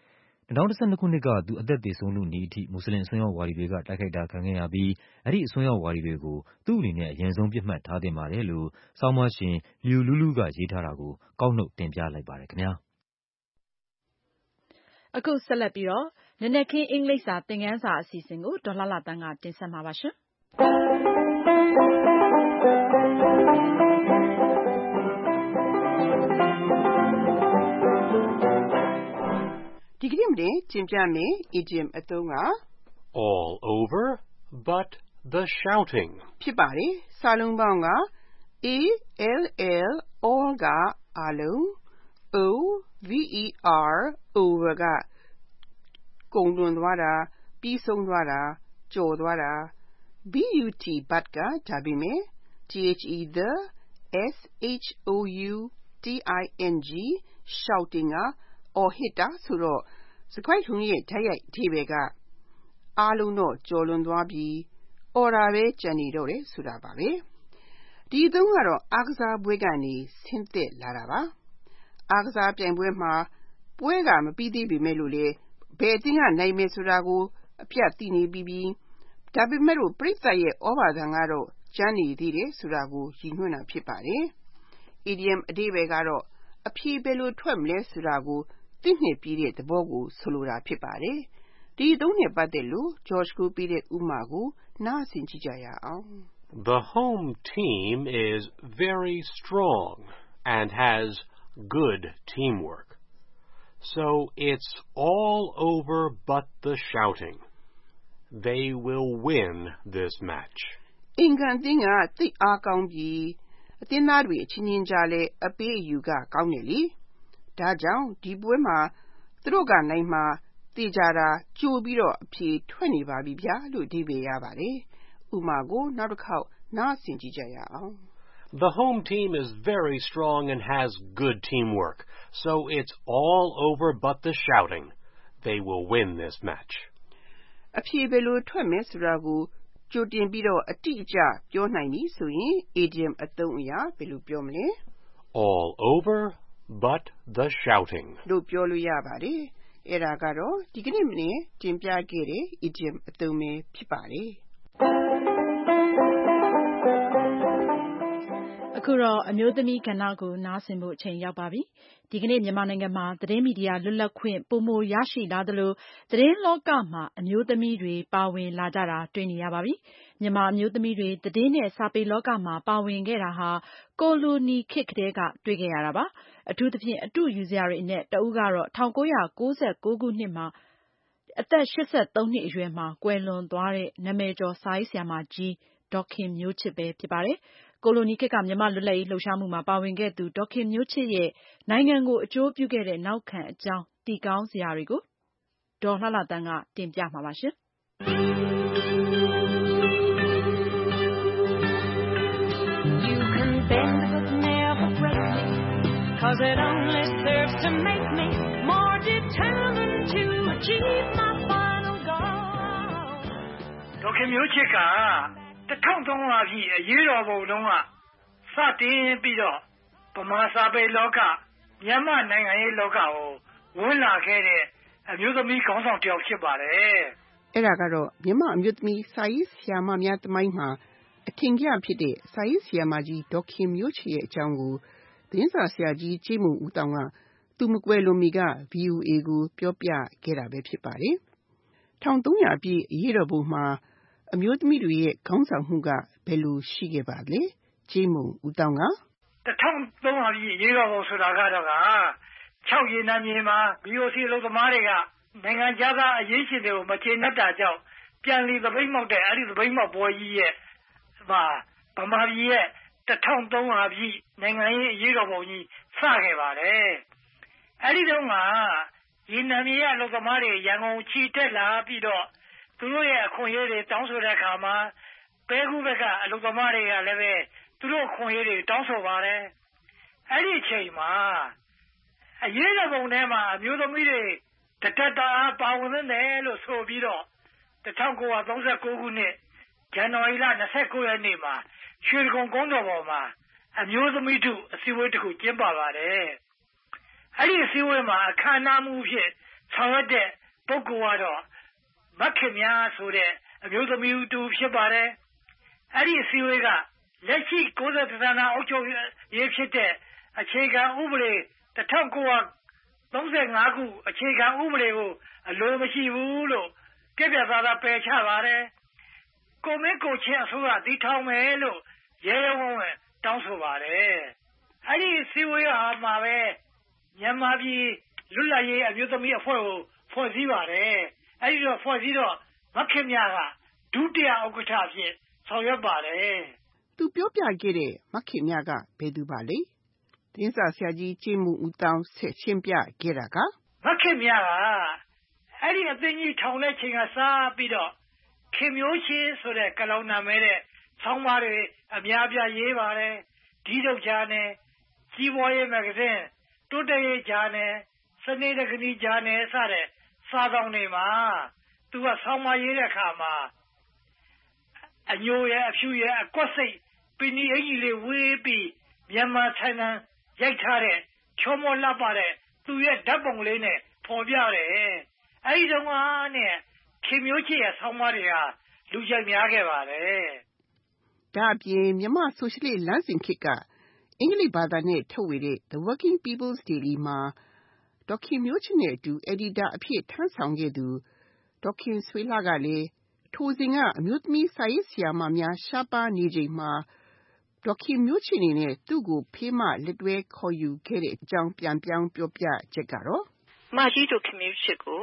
2012 ခုနှစ်ကသူအသက်သေဆုံးလုနီးအထိမွတ်စလင်အစွန်းရောက်ဝါဒီတွေကတိုက်ခိုက်တာခံခဲ့ရပြီးအဲ့ဒီအစွန်းရောက်ဝါဒီတွေကိုသူ့အနေနဲ့အရင်ဆုံးပြစ်မှတ်ထားသင့်ပါတယ်လို့ဆောင်းပါးရှင်လျူလူးလူးကရေးထားတာကိုကောက်နှုတ်တင်ပြလိုက်ပါတယ်ခင်ဗျာအခုဆက်လက်ပြီးတော့နနက်ခင်းအင်္ဂလိပ်စာသင်ခန်းစာအစီအစဉ်ကိုဒေါ်လှလှတန်းကတင်ဆက်မှာပါရှင်ဒီကနေ့တင်ပြမယ် idiom အသုံးက all over but the shouting ဖြစ်ပါတယ်စာလုံးပေါင်းက all ကအားလုံး over ကကုန်လွန်သွားတာပြီးဆုံးသွားတာကျော်သွားတာ but ကဒါပေမဲ့ the shouting ကအော်ဟစ်တာဆိုတော့စကားထုံးရဲ့တိုက်ရိုက်အဓိပ္ပာယ်ကအားလုံးတော့ကျော်လွန်သွားပြီအော်တာပဲကြံနေတော့တယ်ဆိုတာပါပဲဒီအသုံးကတော့အားကစားပွဲကနေဆင်းသက်လာတာပါအားကစားပြိုင်ပွဲမှာပွဲကမပြီးသေးပေမဲ့လို့လေဘယ်အသင်းကနိုင်မယ်ဆိုတာကိုအပြတ်သိနေပြီးဒါပေမဲ့လို့ပရိသတ်ရဲ့ဩဘာသံကတော့ကျန်နေသေးတယ်ဆိုတာကိုရည်ညွှန်းတာဖြစ်ပါတယ် idiom အဓိပ္ပာယ်ကတော့အဖြေဘယ်လိုထွက်မလဲဆိုတာကိုသိနေပြီးတဲ့သဘောကိုဆိုလိုတာဖြစ်ပါတယ်ဒီအသုံးနဲ့ပတ်သက်လို့ George ကိုပြတဲ့ဥပမာကိုနားဆင်ကြည့်ကြရအောင် The home team is very strong and has good teamwork. So it's all over but the shouting. They will win this match. အင်္ဂန်တင်းကသိအားကောင်းပြီးအသင်းသားတွေအချင်းချင်းကြားလဲအပေးအယူကကောင်းတယ်လေဒါကြောင့်ဒီပွဲမှာသူတို့ကနိုင်မှာတေးကြတာကြိုပြီးတော့အဖြေထွက်နေပါပြီဗျာလို့အဓိပ္ပာယ်ရပါတယ်ဥပမာကိုနောက်တစ်ခေါက်နားဆင်ကြည့်ကြရအောင် The home team is very strong and has good teamwork. So it's all over but the shouting. They will win this match. အဖြေဘယ်လိုထွက်မယ်ဆိုတာကိုကြိုတင်ပြီးတော့အတိအကျပြောနိုင်ပြီဆိုရင် idiom အသုံးအရာဘယ်လိုပြောမလဲ All over but the shouting လို့ပြောလို့ရပါတယ်အဲ့ဒါကတော့ဒီကနေ့မနေ့တင်ပြခဲ့တဲ့ idiom အသုံးပဲဖြစ်ပါတယ်အခုတော့အမျိုးသမီးကဏ္ဍကိုနားဆင်ဖို့အချိန်ရောက်ပါပြီဒီကနေ့မြန်မာနိုင်ငံမှာသတင်းမီဒီယာလွတ်လပ်ခွင့်ပိုမိုရရှိလာသလိုသတင်းလောကမှာအမျိုးသမီးတွေပါဝင်လာကြတာတွေ့နေရပါပြီမြန်မာအမျိုးသမီးတွေသတင်းနဲ့စာပေလောကမှာပါဝင်ခဲ့တာဟာကိုလိုနီခေတ်ကတည်းကတွေ့ခဲ့ရတာပါအထူးသဖြင့်အတုယူစရာတွေအနက်တဦးကတော့1996ခုနှစ်မှာအသက်83နှစ်အရွယ်မှာကွယ်လွန်သွားတဲ့နာမည်ကျော်စာရေးဆရာမကြီးဒေါ်ခင်မျိုးချစ်ပဲဖြစ်ပါတယ်ကိုလိုနီခေတ်ကမြန်မာလွတ်လပ်ရေးလှုပ်ရှားမှုမှာပါဝင်ခဲ့သူဒေါ်ခင်မျိုးချစ်ရဲ့နိုင်ငံကိုအကျိုးပြုခဲ့တဲ့နောက်ခံအကြောင်းတည်ကောင်းစရာတွေကိုဒေါ်လှလှတန်းကတင်ပြမှာပါရှင် You can bend but never break me, 'cause it only serves to make me more determined to achieve my final goal. ဒေါ်ခင်မျိုးချစ်က1300ပြည့်အရေးတော်ပုံတုန်းကစတင်ပြီးတော့ဗမာစာပေလောကမြန်မာနိုင်ငံရေးလောကကိုဝင်လာခဲ့တဲ့အမျိုးသမီးခေါင်းဆောင်တစ်ယောက်ဖြစ်ပါတယ်အဲ့ဒါကတော့မြန်မာအမျိုးသမီးစာရေးဆရာမများသမိုင်းမှာအထင်ကြီးဖြစ်တဲ့စာရေးဆရာမကြီးဒေါ်ခင်မျိုးချစ်ရဲ့အကြောင်းကိုသတင်းစာဆရာကြီးကြေးမုံဦးတောင်ကသူမကွယ်လွန်မီက VOA ကိုပြောပြခဲ့တာပဲဖြစ်ပါတယ်1300ပြည့်အရေးတော်ပုံမှာအမျိုးသမီးတွေရဲ့ခေါင်းဆောင်မှုကဘယ်လိုရှိခဲ့ပါလဲကြေးမုံဦးတောင်က 1300ပြည့်အရေးတော်ပုံဆိုတာကတော့6ရေနံမြေမှာ BOC အလုပ်သမားတွေကနိုင်ငံခြားသားအရေးရှင်တွေကိုမကျေနပ်တာကြောင့်ပြန်လည်သပိတ်မှောက်တဲ့အဲ့ဒီသပိတ်မှောက်ပွဲကြီးရဲ့ဗမာပြည်ရဲ့1300ပြည့်နိုင်ငံရေးအရေးတော်ပုံကြီးစခဲ့ပါတယ်အဲ့ဒီတုန်းကရေနံမြေအလုပ်သမားတွေရန်ကုန်ချီတက်လာပြီးတော့သူတို့ရဲ့အခွင့်အရေးတွေတောင်းဆိုတဲ့အခါမှာပဲခုဘက်ကအလုပ်သမားတွေကလည်းပဲသူတို့အခွင့်အရေးတွေတောင်းဆိုပါတယ်အဲ့ဒီအချိန်မှာအရေးတော်ပုံထဲမှာအမျိုးသမီးတွေတတတာပါဝင်နေတယ်လို့ဆိုပြီးတော့1939ခုနှစ်ဇန်နဝါရီလ29ရက်နေ့မှာရွှေကုန်းကုန်းတော်ပေါ်မှာအမျိုးသမီးတို့အစည်းအဝေးတစ်ခုကျင်းပပါတယ်အဲ့ဒီအစည်းအဝေးမှာအခမ်းအနားမှုဖြင့်ဆောင်ရွက်တဲ့ပုဂ္ဂိုလ်ကတော့မခင်များဆိုတဲ့အမျိုးသမီးတူဖြစ်ပါတယ်အဲ့ဒီအစည်းအဝေးကလက်ရှိ90ဌာနအုပ်ချုပ်ရေးဖြစ်တဲ့အခြေခံဥပဒေ1935ခုအခြေခံဥပဒေကိုအလိုမရှိဘူးလို့ပြပြသားသားပယ်ချပါတယ်ကိုမင်းကိုချင်းအစိုးရတည်ထောင်မယ်လို့ရဲရဲဝံ့ဝံ့တောင်းဆိုပါတယ်အဲ့ဒီစည်းဝေးဟာမှာပဲမြန်မာပြည်လွတ်လပ်ရေးအမျိုးသမီးအဖွဲ့ကိုဖွဲ့စည်းပါတယ်အဲ့ဒီတော့ဖွဲ့စည်းတော့မခင်မြကဒုတိယဥက္ကဋ္ဌအဖြစ်ဆောင်ရွက်ပါတယ်သူပြောပြခဲ့တဲ့မခင်မြကဘယ်သူပါလဲတင်းစာဆရာကြီးကျင်းမှုဦးတောင်းဆက်ရှင်းပြခဲ့တာကမခင်မြကအဲ့ဒီအသိကြီးထောင်တဲ့ချိန်ကစားပြီးတော့ခင်မျိုးချင်းဆိုတဲ့ကလောင်နာမဲတဲ့ဆောင်းပါးတွေအများပြရေးပါတယ်ဒီတော့ဂျာနယ်ကြီးပွားရေးမဂ္ဂဇင်းတိုးတက်ရေးဂျာနယ်စနေတက္ကနီဂျာနယ်စတဲ့စာဆောင်တွေမှာသူကဆောင်းပါးရေးတဲ့အခါမှာအညိုရဲ့အဖြူရဲ့အကွက်စိတ်ပင်ကြီးအကြီးလေးဝေးပြီးမြန်မာဆိုင်ငံရိုက်ထားတဲ့ချောမောလှပတဲ့သူရဲ့ဓာတ်ပုံလေးနဲ့ဖော်ပြတယ်အဲဒီတော့ကနဲ့ခင်မျိုးချစ်ရဲ့ဆောင်းပါးတွေဟာလူကြိုက်များခဲ့ပါတယ်ဒါအပြင်မြန်မာဆိုရှယ်လစ်လမ်းစဉ်ခေတ်ကအင်္ဂလိပ်ဘာသာနဲ့ထုတ်ဝေတဲ့ The Working People's Daily မှာဒေါက်ခင်မျိုးချစ်နဲ့အတူအက်ဒီတာအဖြစ်ထမ်းဆောင်ခဲ့သူဒေါက်ခင်ဆွေလှကလည်းထိုစဉ်ကအမျိုးသမီးစာရေးဆရာမများရှားပါးနေချိန်မှာဒေါက်ခင်မျိုးချစ်အနေနဲ့သူ့ကိုဖေးမလက်တွဲခေါ်ယူခဲ့တဲ့အကြောင်းပြန်ပြောင်းပြောပြချက်ကတော့မကြီးဒေါက်ခင်မျိုးချစ်ကို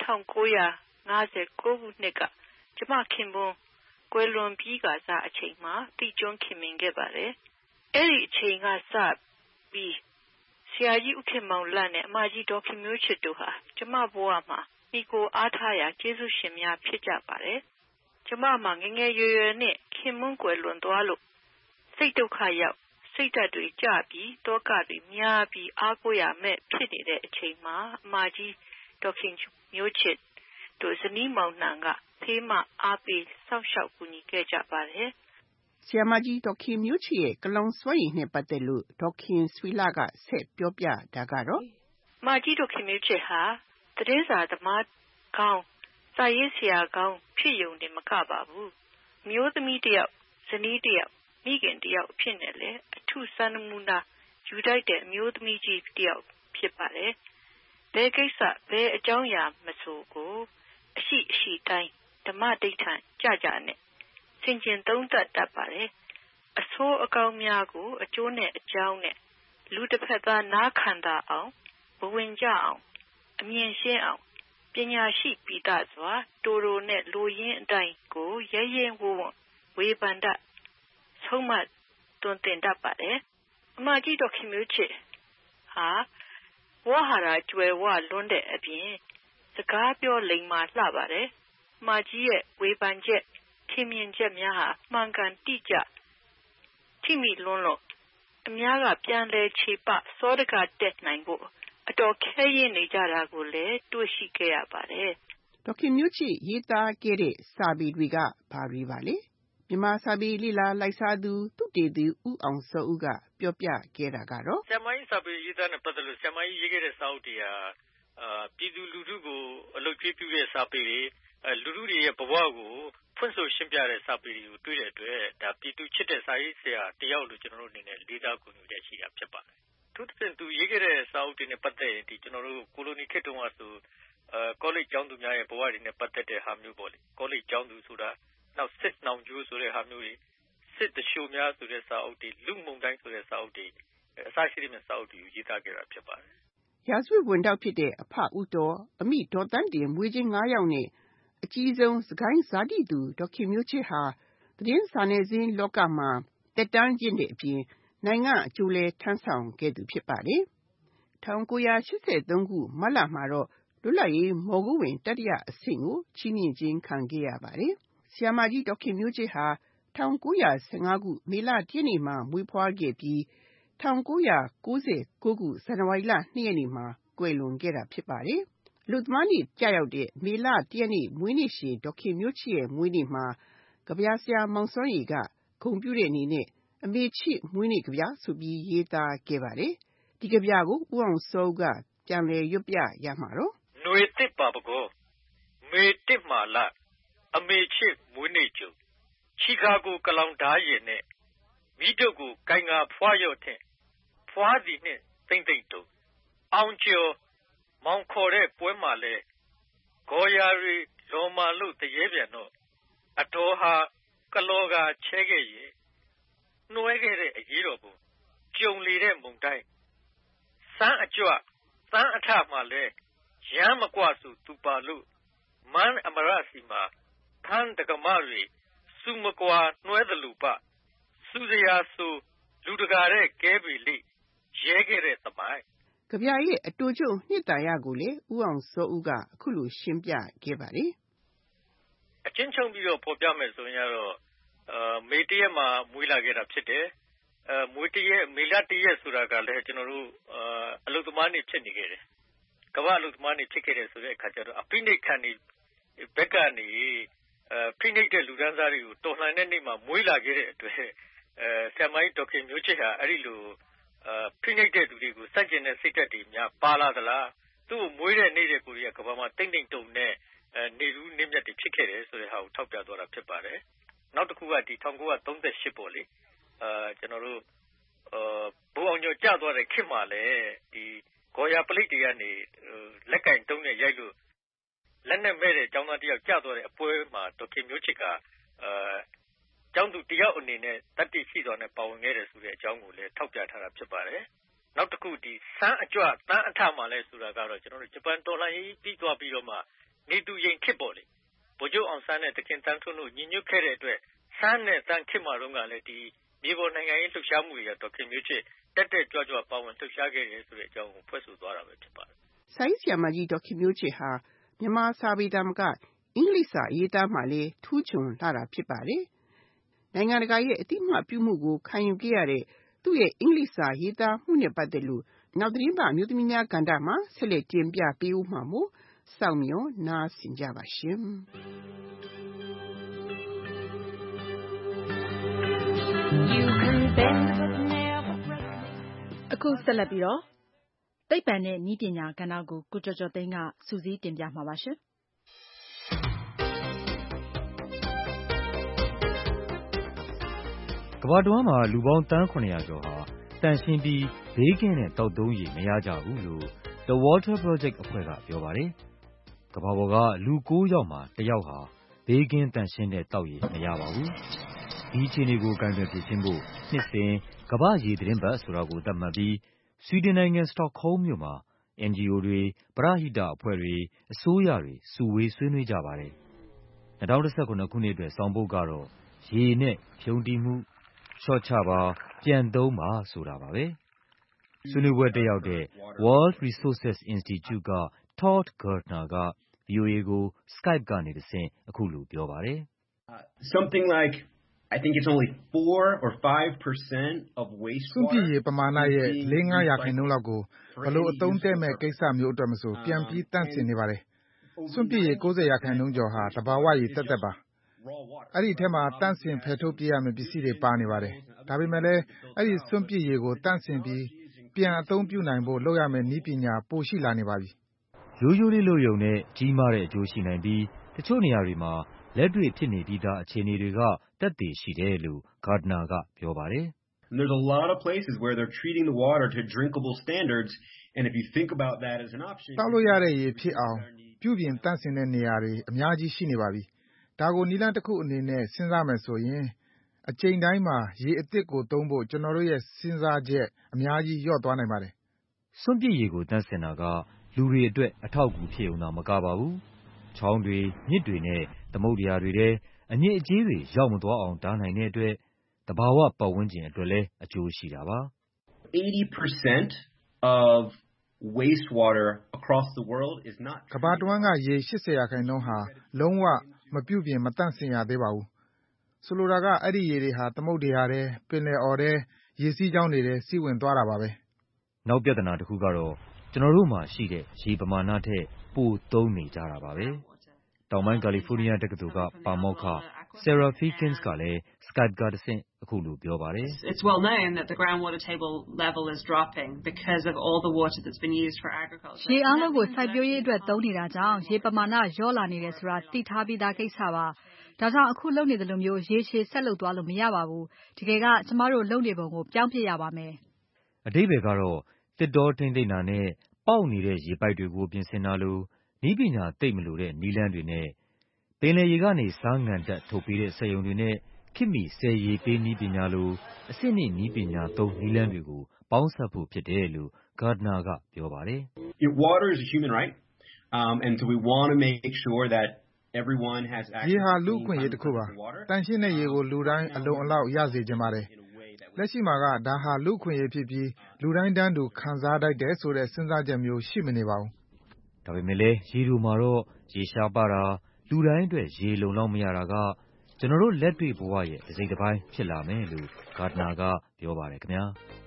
1959ခုနှစ်ကကျမခင်ပွန်းကွယ်လွန်ပြီးကစားအချိန်မှာတိကျွန်းခင်မင်ခဲ့ပါတယ်အဲ့ဒီအချိန်ကစပြီးဆရာကြီးဦးခင်မောင်လတ်နဲ့အမကြီးဒေါက်ခင်မျိုးချစ်တို့ဟာကျမဘဝမှာမိကိုအားထားရာကျေးဇူးရှင်များဖြစ်ကြပါတယ်ကျမမှာငငယ်ရွယ်ရွယ်နဲ့ခင်မွန်းကွယ်လွန်သွားလို့စိတ်ဒုက္ခရောက်စိတ်ဓာတ်တွေကျပြီးတောကတွေများပြီးအားကိုးရမဲ့ဖြစ်နေတဲ့အချိန်မှာအမကြီးဒေါက်ခင်မျိုးချစ်တို့ဇနီးမောင်နှံကဖေးမအားပေးစောင့်ရှောက်ကူညီခဲ့ကြပါတယ်ဆရာမကြီးဒေါက်ခင်မျိုးချစ်ရဲ့ကလောင်စွမ်းရည်နဲ့ပတ်သက်လို့ဒေါက်ခင်ဆွေလှကဆက်ပြောပြတာကတော့မကြီးဒေါက်ခင်မျိုးချစ်ဟာသတင်းစာသမားကောင်းစာရေးဆရာကောင်းဖြစ်ရုံနဲ့မကပါဘူးမျိုးသမီးတယောက်ဇနီးတယောက်မိခင်တယောက်ဖြစ်နေလေအထုစံနမူနာယူတိုက်တဲ့အမျိုးသမီးကြီးတယောက်ဖြစ်ပါတယ်ဘယ်ကိစ္စဘယ်အကြောင်းအရာမဆိုကိုအရှိတိုင်းဓမ္မဒိဋ္ဌံကြနဲ့ဆင်ခြင်သုံးသပ်တတ်ပါတယ်အဆိုးအကောင်းများကိုအကျိုးနဲ့အကြောင်းနဲ့လူတစ်ဖက်သားနားခံတာအောင်ဘဝင်ကြအောင်အမြင်ရှင်းအောင်ပညာရှိပိတစွာတိုနဲ့လူရင်းအတိုင်းကိုရဲရဲဝံ့ဝေဖန်တတ်ဆုံးမတွင်တင်တတ်ပါတယ်အမကြီးဒေါက်ခင်မျိုးချစ်ဟာဝါဟာရကျွယ်ဝလွန်းတဲ့အပြင်စကားပြောလိမ္မာလှပါတယ်အမကြီးရဲ့ဝေဖန်ချက်ထင်မြင်ချက်များဟာမှန်ကန်တိကျထိမိလွန်းလို့အများကပြန်လဲခြေပစောတကတက်နိုင်ဖို့အတော်ခဲရင်နေကြတာကိုလည်းတွေ့ရှိခဲ့ရပါတယ်ဒေါက်ခင်မျိုးချစ်ရေးသားခဲ့တဲ့စာပေတွေကဘာတွေပါလဲမြန်မာစာပေလေ့လာလိုက်စားသူသုတေသီဦးအောင်စောဦးကပြောပြခဲ့တာကတော့ဆရာမကြီးစာပေရေးသားနဲ့ပတ်သက်လို့ဆရာမကြီးရေးခဲ့တဲ့စာအုပ်တွေဟာပြည်သူလူထုကိုအလုပ်ကျွေးပြုတဲ့စာပေတွေလူထုတွေရဲ့ဘဝကိုဖွင့်ဆိုရှင်းပြတဲ့စာပေတွေကိုတွေ့တဲ့အတွက်ဒါပြည်သူချစ်တဲ့စာရေးဆရာတယောက်လို့ကျွန်တော်တို့အနေနဲ့လေးစားဂုဏ်ယူတဲ့ရှိတာဖြစ်ပါတယ်သူသူရေးခဲ့တဲ့စာအုပ်တွေနဲ့ပတ်သက်ရင်ဒီကျွန်တော်တို့ကိုလိုနီခေတ်တုန်းကဆိုကောလိပ်ကျောင်းသူများရဲ့ဘဝတွေနဲ့ပတ်သက်တဲ့ဟာမျိုးပေါ့လေကောလိပ်ကျောင်းသူဆိုတာနောက်စစ်နှောင်ကျိုးဆိုတဲ့ဟာမျိုးတွေစစ်တရှိုးများဆိုတဲ့စာအုပ်တွေလူမှုန်တိုင်းဆိုတဲ့စာအုပ်တွေအစရှိတဲ့စာအုပ်တွေကိုရေးသားခဲ့တာဖြစ်ပါတယ်ရာဇဝတ်ဝန်ထမ်းဖြစ်တဲ့အဖဦးတော်အမိဒေါ်တန်းတင်မွေးချင်း9ယောက်နဲ့အကြီးဆုံးစကိုင်းဇာတိသူဒေါက်ခင်မျိုးချစ်ဟာသတင်းစာနယ်ဇင်းလောကမှာတက်တန်းကျင့်တဲ့အပြင်နိုင်ငံအကျိုးလဲထမ်းဆောင်ခဲ့သူဖြစ်ပါတယ်1983ခုမတ်လမှာတော့လွတ်လပ်ရေးမော်ဂူးဝင်တတိယအဆင့်ကိုချီးမြှင့်ခြင်းခံခဲ့ရပါတယ်ဆရာမကြီးဒေါက်ခင်မျိုးချစ်ဟာ1915ခုမေလ1ရက်နေ့မှာမွေးဖွားခဲ့ပြီး1999ခုဇန်နဝါရီလ2ရက်နေ့မှာကွယ်လွန်ခဲ့တာဖြစ်ပါတယ်။လူသမားနေ့ကြာရောက်တဲ့မေလ1ရက်နေ့မွေးနေ့ရှင်ဒေါက်ခင်မျိုးချစ်ရဲ့မွေးနေ့မှာကဗျာဆရာမောင်စောရီကဂုဏ်ပြုတဲ့အနေနဲ့အမေချစ်မွေးနေ့ကဗျာဆိုပြီးရေးသားခဲ့ပါတယ်။ဒီကဗျာကိုဦးအောင်စောကပြန်လည်ရွတ်ပြရမှာတော့ຫນွေတစ်ပါပကောမေတစ်မာလအမေချစ်မွေးနေ့ကျုံချီကာကိုကလောင်ဓာရင်နဲ့မိတို့ကိုကိုင်ငါဖွားရော့တဲ့ဖွားစီနဲ့သိမ့်သိမ့်တုံအောင်ကျော်မောင်ခေါ်တဲ့ပွဲမှာလဲဂေါ်ယာရီလော်မာလို့တရေပြန်တော့အတော်ဟာကလောကချဲခဲ့ရင်နှွဲခဲ့တဲ့အရေးတော်ပုံကြုံလေတဲ့မုန်တိုင်းစမ်းအကြွစမ်းအထမှလဲရမ်းမကွစုသူပါလို့မန်းအမရစီမှာခန်းတကမတွေစုမကွာနှွဲသလူပစုစရာဆိုလူတကာတဲ့ကဲပြီလိရဲခဲ့တဲ့သမိုင်းကဗျာရဲ့အတူချုပ်နှစ်တာရကိုလေဦးအောင်စောဦးကအခုလိုရှင်းပြခဲ့ပါတယ်အချင်းချုပ်ပြီးတော့ပေါ်ပြမယ်ဆိုရင်တော့မေတရက်မှာမွေးလာခဲ့တာဖြစ်တယ်မွေတရက်မေလတရက်ဆိုတာကလည်းကျွန်တော်တို့အလုသမားနေဖြစ်နေခဲ့တယ်ကမ္ဘာအလုသမားနေဖြစ်ခဲ့တယ်ဆိုတဲ့အခါကျတော့အပိနိခံနေဘက်ကနေဖိနှိပ်တဲ့လူဒန်းစားတွေကိုတော်လှန်တဲ့နေ့မှာမွေးလာခဲ့တဲ့အတွက်ဆရာမကြီးဒေါက်ခင်မျိုးချစ်ဟာအဲ့ဒီလိုဖိနှိပ်တဲ့သူတွေကိုစန့်ကျင်တဲ့စိတ်ဓာတ်တွေများပါလာသလားသူ့ကိုမွေးတဲ့နေ့တဲ့ကိုရီးယားကမ္ဘာမှာတိမ့်တိမ့်တုံနဲ့နေလူနေမြတ်တွေဖြစ်ခဲ့တယ်ဆိုတဲ့ဟာကိုထောက်ပြသွားတာဖြစ်ပါတယ်နောက်တစ်ခုကဒီ1938ပေါ့လေကျွန်တော်တို့ဘိုးအောင်ကျော်ကြာသွားတဲ့ခေတ်မှာလည်းဒီဂေါ်ယာပလိတ်တွေကနေလက်ကင်တုံးနဲ့ရိုက်လို့လက်နဲ့မဲ့တဲ့ကျောင်းသားတယောက်ကြာသွားတဲ့အပွဲမှာဒေါက်ခင်မျိုးချစ်ကကျောင်းသူတယောက်အနေနဲ့တတိရှိတော်နဲ့ပါဝင်ခဲ့တယ်ဆိုတဲ့အကြောင်းကိုလည်းထောက်ပြထားတာဖြစ်ပါတယ်နောက်တစ်ခုဒီစမ်းအကြွတန်းအထမှာလဲဆိုတာကတော့ကျွန်တော်တို့ဂျပန်တော်လှန်ရေးပြီးသွားပြီးတော့မှနေတူရင်ခေတ်ပေါ့လေဗိုလ်ချုပ်အောင်ဆန်းနဲ့တခင်တန်းထွန်းတို့ညီညွတ်ခဲ့တဲ့အတွက်စမ်းနဲ့တန်းခေတ်မှာတော့ကလည်းဒီမြေပေါ်နိုင်ငံရေးလှုပ်ရှားမှုတွေကဒေါက်ခင်မျိုးချစ်တက်တက်ကြွကြွပါဝင်လှုပ်ရှားခဲ့တယ်ဆိုတဲ့အကြောင်းကိုဖွဲ့ဆိုသွားတာပဲဖြစ်ပါတယ်ဆိုင်းဆရာမကြီးဒေါက်ခင်မျိုးချစ်ဟာမြန်မာစာပေသားမကအင်္ဂလိပ်စာရေးသားမှလည်းထူးချွန်လာတာဖြစ်ပါတယ်နိုင်ငံတကာရဲ့အတိအမှပြုမှုကိုခံယူခဲ့ရတဲ့သူ့ရဲ့အင်္ဂလိပ်စာရေးသားမှုနဲ့ပတ်သက်လို့နောက်သတင်းပါမျိုးသမီးများကဏ္ဍမှာဆက်လက်တင်ပြပေးဦးမှာမို့စောင့်မျှော်နားဆင်ကြပါရှင်အခုဆက်လက်ပြီးတော့သိပ္ပံနဲ့နည်းပညာကဏ္ဍကိုကိုကျော်ကျော်သိန်းကစူးစီးတင်ပြမှာပါရှင်ကမ္ဘာတဝန်းမှာလူပေါင်းသန်း900ကျော်ဟာတန်ရှင်းပြီးဘေးကင်းတဲ့သောက်သုံးရေမရကြဘူးလို့ The Water Project အဖွဲ့ကပြောပါတယ်။ကမ္ဘာပေါ်ကလူ9ယောက်မှာ1ယောက်ဟာဘေးကင်းတန်ရှင်းတဲ့သောက်ရေမရပါဘူး။ဒီအခြေအနေကိုကိုင်တွယ်ဖြေရှင်းဖို့နှစ်စဉ်ကမ္ဘာ့ရေသီတင်းပတ်ဆိုတာကိုသတ်မှတ်ပြီးဆွီဒင်နိုင်ငံစတော့ဟုမ်းမြို့မှာ NGO တွေပရဟိတအဖွဲ့တွေအစိုးရတွေစုဝေးဆွေးနွေးကြပါတယ်။2019ခုနှစ်အတွက်ဆောင်ပုဒ်ကတော့ရေနဲ့ဖြုန်းတီးမှုလျှော့ချပါပြန်သုံးပါဆိုတာပါပဲဆွေးနွေးပွဲတက်ရောက်တဲ့ World Resources Institute က Todd Gardner က VOA ကို Skype ကနေတဆင့်အခုလိုပြောပါတယ် Something like I think it's only 4 or 5% of wastewater စွန့်ပစ်ရေပမာဏရဲ့ 4-5% လောက်ကိုဘယ်လိုအသုံးတည့်မဲ့ကိစ္စမျိုးအတွက်မဆိုပြန်ပြီးတန့်စင်နေပါတယ်စွန့်ပစ်ရေ 90% ကျော်ဟာတဘာဝရေသက်သက်ပါအဲ့ဒီအထက်မှာတန့်စင်ဖယ်ထုတ်ပြရမယ့်ပစ္စည်းတွေပါနေပါတယ်ဒါပေမဲ့လည်းအဲ့ဒီစွန့်ပစ်ရေကိုတန့်စင်ပြီးပြန်အသုံးပြုနိုင်ဖို့လုပ်ရမယ့်နည်းပညာပိုရှိလာနေပါပြီရိုးရိုးလေးလုပ်ရုံနဲ့ကြီးမားတဲ့အကျိုးရှိနိုင်ပြီးတချို့နေရာတွေမှာလက်တွေ့ဖြစ်နေပြီးသားအခြေအနေတွေကသက်သေရှိတယ်လို့ Gardner ကပြောပါတယ် There's a lot of places where they're treating the water to drinkable standards and if you think about that as an option တောက်လို့ရတဲ့ရေဖြစ်အောင်ပြုပြင်တန့်စင်တဲ့နေရာတွေအများကြီးရှိနေပါပြီဒါကိုနည်းလမ်းတစ်ခုအနေနဲ့စဉ်းစားမယ်ဆိုရင်အချိန်တိုင်းမှာရေအသစ်ကိုသုံးဖို့ကျွန်တော်တို့ရဲ့စဉ်းစားချက်အများကြီးလျော့သွားနိုင်ပါတယ်စွန့်ပစ်ရေကိုတန့်စင်တာကလူတွေအတွက်အထောက်အကူဖြစ်ုံသာမကပါဘူးချောင်းတွေမြစ်တွေနဲ့သမုဒ္ဒရာတွေထဲအညစ်အကြေးတွေရောက်မသွားအောင်တားနိုင်တဲ့အတွက်သဘာဝပတ်ဝန်းကျင်အတွက်လည်းအကျိုးရှိတာပါ 80% of wastewater across the world is not ကမ္ဘာတဝန်းကရေ 80% ဟာလုံးဝမပြုပြင်မတန့်စင်ရသေးပါဘူးဆိုလိုတာကအဲ့ဒီရေတွေဟာသမုဒ္ဒရာထဲပင်လယ်အော်ထဲရေစီးကြောင်းတွေထဲစီးဝင်သွားတာပါပဲနောက်ပြဿနာတစ်ခုကတော့ကျွန်တော်တို့မှာရှိတဲ့ရေပမာဏထက်ပိုသုံးနေကြတာပါပဲတောင်ပိုင်းကာလီဖိုးနီးယားတက္ကသိုလ်ကပါမောက္ခ Sarah Feakins ကလည်း Skype ကတဆင့်အခုလိုပြောပါတယ် It's well known that the groundwater table level is dropping because of all the water that's been used for agriculture. ရေအားလုံးကိုစိုက်ပျိုးရေးအတွက်သုံးနေတာကြောင့်ရေပမာဏလျော့လာနေတယ်ဆိုတာသိထားပြီးသားကိစ္စပါ။ဒါကြောင့်အခုလုပ်နေသလိုမျိုးရေရှည်ဆက်လုပ်သွားလို့မရပါဘူး။တကယ်ကကျမတို့လုပ်နေပုံကိုပြောင်းပြရပါမယ်။အဓိပ္ပာယ်ကတော့တစ်တော်ထိမ့်သိမ့်တာနဲ့ပေါက်နေတဲ့ရေပိုက်တွေကိုပြင်ဆင်တာလို့နည်းပညာသိပ်မလိုတဲ့နည်းလမ်းတွေနဲ့ပင်လယ်ရေကနေစားငံတက်ထုတ်ပေးတဲ့စက်ရုံတွေနဲ့ခေတ်မီဆယ်ရေပေးနည်းပညာလိုအဆင့်မြင့်နည်းပညာသုံးနည်းလမ်းတွေကိုပေါင်းစပ်ဖို့ဖြစ်တယ်လို့ Gardner ကပြောပါတယ်။ Water is a human right, and so we want to make sure that everyone has access. ရေဟာလူ့အခွင့်အရေးတစ်ခုပါ။တန်ရှင်းတဲ့ရေကိုလူတိုင်းအလုံအလောက်ရစေချင်ပါတယ်။လက်ရှိမှာကဒါဟာလူ့အခွင့်အရေးဖြစ်ပြီးလူတိုင်းတန်းတူခံစားထိုက်တယ်ဆိုတဲ့စဉ်းစားချက်မျိုးရှိမနေပါဘူး။ဒါပေမဲ့လည်းရေတိုမှာတော့ရေရှားပါတာလူတိုင်းအတွက်ရေလုံလောက်မရတာကကျွန်တော်တို့လက်တွေ့ဘဝရဲ့တစ်စိတ်တစ်ပိုင်းဖြစ်လာမယ်လို့ Gardner ကပြောပါတယ်ခင်ဗျာ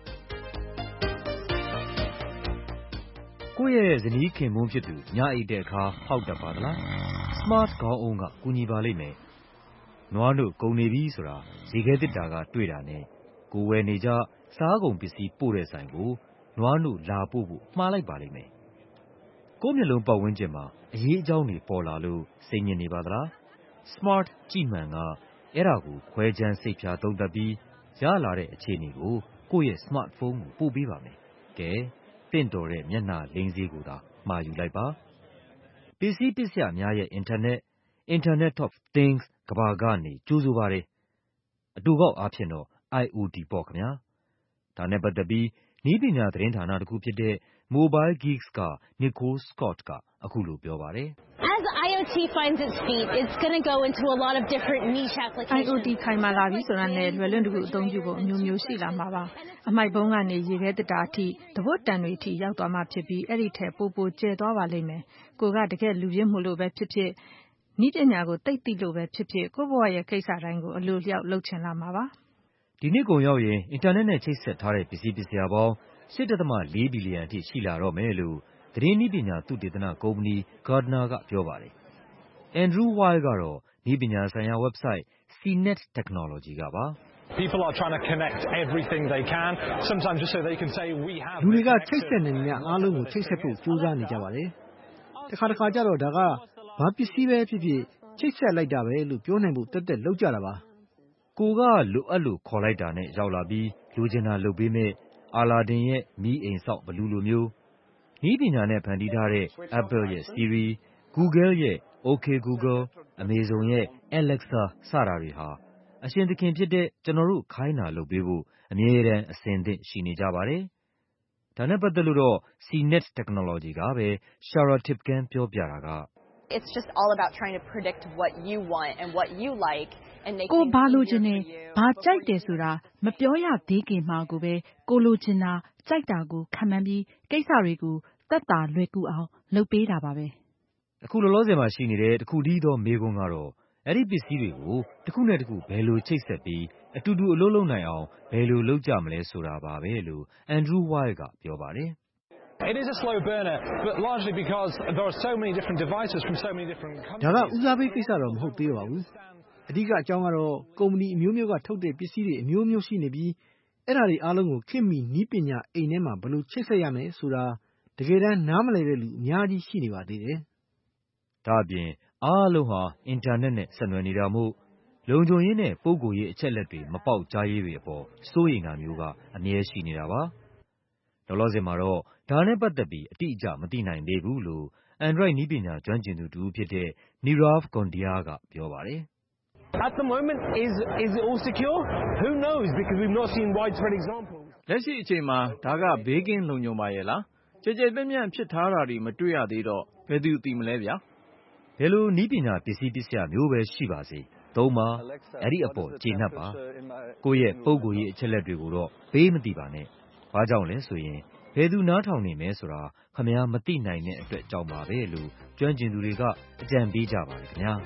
ကိုယ့်ရဲ့ဇနီးခင်မွန်းဖြစ်သူညအိတ်တဲ့အခါဖောက်တတ်ပါသလား Smart ခေါင်းအုံးကကူညီပါလိမ့်မယ်နွားတို့ကုန်နေပြီဆိုတာရေခဲသစ်တာကတွေ့တာနဲ့ကိုဝယ်နေကြစားကုန်ပစ္စည်းပို့တဲ့ဆိုင်ကိုနွားတို့လာပို့ဖို့မှားလိုက်ပါလိမ့်မယ်ကိုယ့်မျက်လုံးပတ်ဝန်းကျင်မှာအရေးအကြောင်းတွေပေါ်လာလို့စိတ်ညစ်နေပါသလား Smart ကြည့်မှန်ကအဲ့ဒါကိုခွဲခြမ်းစိတ်ဖြာသုံးသပ်ပြီးရလာတဲ့အခြေအနေကိုကိုယ့်ရဲ့ smartphone ကိုပို့ပေးပါမယ်ကဲတင့်တော်တဲ့မျက်နှာလိမ်းစေးကိုသာမှာယူလိုက်ပါပစ္စည်းပစ္စယများရဲ့ Internet of Things ကမ္ဘာကနေကြိုးဆိုပါတယ်အတူကောက်အားဖြင့်တော့ IoT ပေါ့ခင်ဗျာဒါနဲ့ပတ်သက်ပြီးနည်းပညာသတင်းဌာနတစ်ခုဖြစ်တဲ့ Mobile Geeks က Nicole Scott ကအခုလိုပြောပါတယ် As IoT finds its feet, it's going to go into a lot of different niche applications. IoT ခိုင်မာလာပြီဆိုတာနဲ့လွယ်လွယ်တကူအသုံးပြုဖို့အမျိုးမျိုးရှိလာမှာပါအမိုက်ပုံးကနေရေခဲတစ်တာအထိသဘွတ်တန်တွေအထိရောက်သွားမှာဖြစ်ပြီးအဲ့ဒီထဲပိုကျဲသွားပါလိမ့်မယ်ကိုကတကယ်လူရင်းမှုလို့ပဲဖြစ်ဖြစ်နည်းပညာကိုသိသိလို့ပဲဖြစ်ဖြစ်ကိုယ့်ဘဝရဲ့ကိစ္စတိုင်းကိုအလိုလျောက်လုပ်ချင်လာမှာပါဒီနှစ်ကုန်ရောက်ရင်အင်တာနက်နဲ့ချိတ်ဆက်ထားတဲ့ပစ္စည်းပစ္စယပေါင်း 8.4 ဘီလီယံအထိရှိလာတော့မယ်လို့သတင်းနည်းပညာသုတေသနကုမ္ပဏီ Gardner ကပြောပါတယ်။ Andrew Weil ကတော့နည်းပညာဆိုင်ရာ website CNET Technology ကပါ People are trying to connect everything they can sometimes just so they can say we have လူတွေကချိတ်ဆက်နေမြအားလုံးကိုချိတ်ဆက်ဖို့ကြိုးစားနေကြပါတယ်။တစ်ခါကျတော့ဒါကဘာပစ္စည်းပဲဖြစ်ဖြစ်ချိတ်ဆက်လိုက်တာပဲလို့ပြောနိုင်ဖို့တက်လောက်ကြတာပါကိုကလိုအပ်လို့ခေါ်လိုက်တာနဲ့ရောက်လာပြီးလူချင်တာလုပ်ပေးမဲ့အာလာဒင်ရဲ့မီးအိမ်ဆောက်ဘလူလိုမျိုးနည်းပညာနဲ့ဖန်တီးထားတဲ့ Apple ရဲ့ Siri, Google ရဲ့ OK Google, Amazon ရဲ့ Alexa စတာတွေဟာအရှင်သခင်ဖြစ်တဲ့ကျွန်တော်တို့ခိုင်းတာလုပ်ပေးဖို့အမြဲတမ်းအဆင်သင့်ရှိနေကြပါတယ်။ဒါနဲ့ပတ်သက်လို့တော့ CNET Technology ကပဲ Shara Tipken ပြောပြတာက It's just all about trying to predict what you want and what you like and make ကိုဘာလိုချင်နေဘာကြိုက်တယ်ဆိုတာမပြောရသေးခင်မှာကိုပဲကိုလိုချင်တာကြိုက်တာကိုခံမှန်းပြီးကိစ္စတွေကိုသက်သာလွယ်ကူအောင်လုပ်ပေးတာပါပဲအခုလောလောဆယ်မှာရှိနေတဲ့တခုတည်းသောမေးခွန်းကတော့အဲ့ဒီပစ္စည်းတွေကိုတစ်ခုနဲ့တစ်ခုဘယ်လိုချိတ်ဆက်ပြီးအတူတူအလုပ်လုပ်နိုင်အောင်ဘယ်လိုလုပ်ကြမလဲဆိုတာပါပဲလို့ Andrew Weil ကပြောပါတယ် It is a slow burner, but largely because there are so many different devices from so many different countries. ဒါကဦးစားပေးကိစ္စတော့မဟုတ်သေးပါဘူး။အဓိကအကြောင်းကတော့ကုမ္ပဏီအမျိုးမျိုးကထုတ်တဲ့ပစ္စည်းတွေအမျိုးမျိုးရှိနေပြီးအဲ့ဒါတွေအားလုံးကိုခင်မီနီးပညာအိမ်ထဲမှာဘယ်လိုချိတ်ဆက်ရမလဲဆိုတာတကယ်တမ်းနားမလည်တဲ့လူအများကြီးရှိနေပါသေးတယ်။ဒါအပြင်အားလုံးဟာအင်တာနက်နဲ့ဆက်နွယ်နေတာမို့လုံခြုံရေးနဲ့ပုဂ္ဂိုလ်ရေးအချက်အလက်တွေမပေါက်ကြားရေးတွေအပေါ်စိုးရိမ်တာမျိုးကအမြဲရှိနေတာပါ။လောလောဆယ်မှာတော့ဒါနဲ့ပတ်သက်ပြီးအတိအကျမသိနိုင်သေးဘူးလို့ Android နည်းပညာကျွမ်းကျင်သူတူဖြစ်တဲ့ Nirav Gondia ကပြောပါတယ်။ At the moment is it all secure? Who knows because we've not seen widespread examples. လက်ရှိအချိန်မှာဒါကဘေးကင်းလုံခြုံပါရဲ့လားကြည်ကြဲပြန့်ပြန့်ဖြစ်ထားတာတွေမတွေ့ရသေးတော့ဘယ်သူသိမလဲဗျာဘယ်လိုနည်းပညာပစ္စည်းပစ္စယမျိုးပဲရှိပါစေသုံးပါအဲ့ဒီအပေါ်ကျေနပ်ပါကိုယ့်ရဲ့ပုဂ္ဂိုလ်ရေးအချက်လက်တွေကိုတော့ဘေးမသိပါနဲ့ဘာကြောင့်လဲဆိုရင်ဘယ်သူနားထောင်နေမဲဆိုတာခမများမသိနိုင်တဲ့အတွက်ကြောင့်ပါပဲလို့ကျွမ်းကျင်သူတွေကအကြံပေးကြပါတယ်ခင်ဗျာ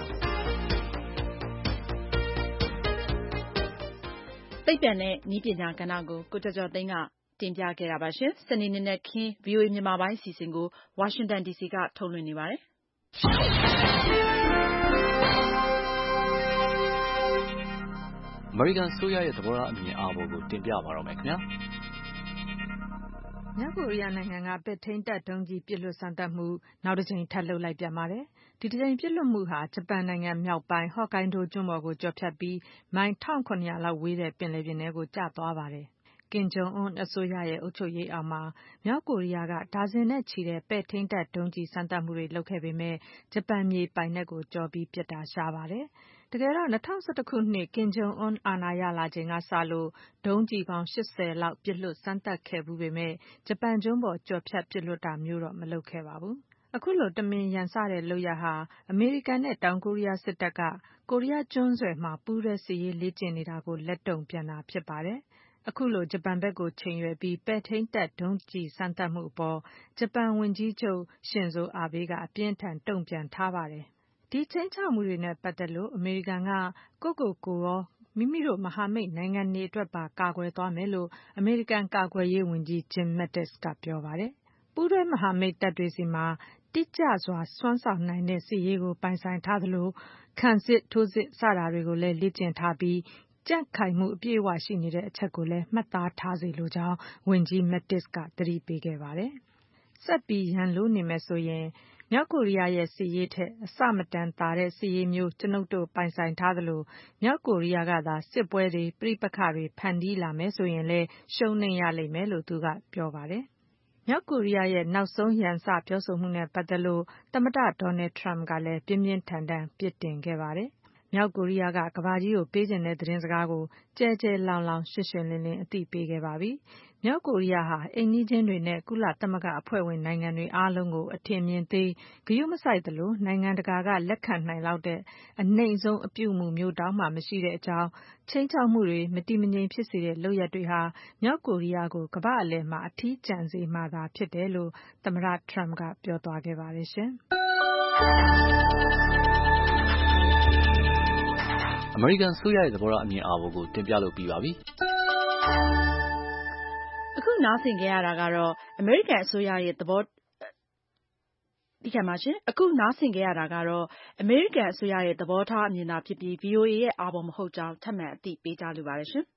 သိပ္ပံနဲ့နည်းပညာကဏ္ဍကိုကိုကျော်ကျော်သိန်းကတင်ပြခဲ့တာပါရှင်စနေနေ့နဲ့ခင်း VOA မြန်မာပိုင်းအစီအစဉ်ကို Washington DC ကထုတ်လွှင့်နေပါတယ်အမေရိကန်ဆိုရရဲ့သဘောထားအမြင်အာဘော်ကိုတင်ပြပါတော့မယ်ခင်ဗျာမြောက်ကိုရီးယားနိုင်ငံကပဲ့ထိန်းတပ်ဒုံးကျည်ပစ်လွှတ်စမ်းသပ်မှုနောက်တစ်ကြိမ်ထပ်လုပ်လိုက်ပြန်ပါတယ်။ဒီတစ်ကြိမ်ပစ်လွှတ်မှုဟာဂျပန်နိုင်ငံမြောက်ပိုင်းဟော့ကိုင်းဒိုကျွန်းပေါ်ကိုကျော်ဖြတ်ပြီးမိုင် 1700 လောက်ဝေးတဲ့ပင်လယ်ပြင်ထဲကိုကျသွားပါတယ်။ကင်ဂျုံအွန်းအစိုးရရဲ့အုပ်ချုပ်ရေးအောက်မှာမြောက်ကိုရီးယားကဒါဇင်နဲ့ချီတဲ့ပဲ့ထိန်းတပ်ဒုံးကျည်စမ်းသပ်မှုတွေလုပ်ခဲ့ပေမဲ့ဂျပန်မြေပိုင်နက်ကိုကျော်ပြီးပစ်တာရှားပါတယ်။တကယ်တော့2011ခုနှစ်ကင်ဂျုံအွန်းအာဏာရလာချိန်ကစလို့ဒုံးကျည်ပေါင်း80လောက်ပစ်လွှတ်စမ်းသပ်ခဲ့ဖူးပေမဲ့ဂျပန်ကျွန်းပေါ်ကျော်ဖြတ်ပစ်လွှတ်တာမျိုးတော့မလုပ်ခဲ့ပါဘူး။အခုလိုတမင်ရန်စတဲ့လုပ်ရပ်ဟာအမေရိကန်နဲ့တောင်ကိုရီးယားစစ်တပ်ကကိုရီးယားကျွန်းဆွယ်မှာပူးတွဲစစ်ရေးလေ့ကျင့်နေတာကိုလက်တုံ့ပြန်တာဖြစ်ပါတယ်။အခုလိုဂျပန်ဘက်ကိုချိန်ရွယ်ပြီးပဲ့ထိန်းတပ်ဒုံးကျည်စမ်းသပ်မှုအပေါ်ဂျပန်ဝန်ကြီးချုပ်ရှင်ဇိုအာဘေးကအပြင်းထန်တုံ့ပြန်ထားပါတယ်။ဒီခြိမ်းခြောက်မှုတွေနဲ့ပတ်သက်လို့အမေရိကန်ကကိုရောမိမိတို့မဟာမိတ်နိုင်ငံတွေအတွက်ပါကာကွယ်သွားမယ်လို့အမေရိကန်ကာကွယ်ရေးဝန်ကြီး Jim Mattis ကပြောပါတယ်။ပူးတွဲမဟာမိတ်တပ်တွေစီမှာတိကျစွာစွမ်းဆောင်နိုင်တဲ့စစ်ရေးကိုပိုင်ဆိုင်ထားသလိုခံစစ်ထိုးစစ်စတာတွေကိုလည်းလေ့ကျင့်ထားပြီးကြံ့ခိုင်မှုအပြည့်အဝရှိနေတဲ့အချက်ကိုလည်းမှတ်သားထားစေလိုကြောင်းဝန်ကြီး Mattis ကသတိပေးခဲ့ပါတယ်။ဆက်ပြီးရန်လိုနေမယ်ဆိုရင်မြောက်ကိုရီးယားရဲ့စစ်ရေးထက်အဆမတန်သာတဲ့စစ်ရေးမျိုးကျွန်ုပ်တို့ပိုင်ဆိုင်ထားသလိုမြောက်ကိုရီးယားကသာစစ်ပွဲတွေပြိပက္ခတွေဖန်တီးလာမယ်ဆိုရင်လည်းရှုံးနိမ့်ရလိမ့်မယ်လို့သူကပြောပါတယ်။မြောက်ကိုရီးယားရဲ့နောက်ဆုံးရန်စပြောဆိုမှုနဲ့ပတ်သက်လို့သမ္မတဒေါ်နယ်ထရမ့်ကလည်းပြင်းပြင်းထန်ထန်ပြစ်တင်ခဲ့ပါတယ်။မြောက်ကိုရီးယားကကမ္ဘာကြီးကိုပေးချင်တဲ့သတင်းစကားကိုကျယ်ကျယ်လောင်လောင်ရှင်းရှင်းလင်းလင်းအသိပေးခဲ့ပါပြီ။မြောက်ကိုရီးယားဟာအိမ်နီးချင်းတွေနဲ့ကုလသမဂ္ဂအဖွဲ့ဝင်နိုင်ငံတွေအားလုံးကိုအထင်မြင်သေးဂရုမစိုက်သလိုနိုင်ငံတကာကလက်ခံနိုင်လောက်တဲ့အနှိမ်ဆုံးအပြုအမူမျိုးတောင်မှမရှိတဲ့အကြောင်းခြိမ်းခြောက်မှုတွေမတည်မငြိမ်ဖြစ်စေတဲ့လုပ်ရပ်တွေဟာမြောက်ကိုရီးယားကိုကမ္ဘာအလယ်မှာအထီးကျန်စေမှာသာဖြစ်တယ်လို့သမ္မတထရမ့်ကပြောသွားခဲ့ပါတယ်ရှင်။အမေရိကန်ဆိုရရဲ့သဘောထားအမြင်အာဘော်ကိုတင်ပြလို့ပြီးပါပြီ။အခုနားဆင်ခဲ့ရတာကတော့အမေရိကန်အစိုးရရဲ့သဘောထားအမြင်သာဖြစ်ပြီး VOA ရဲ့အာဘော်မဟုတ်ကြောင်းထပ်မံအသိပေးကြလိုပါတယ်ရှင်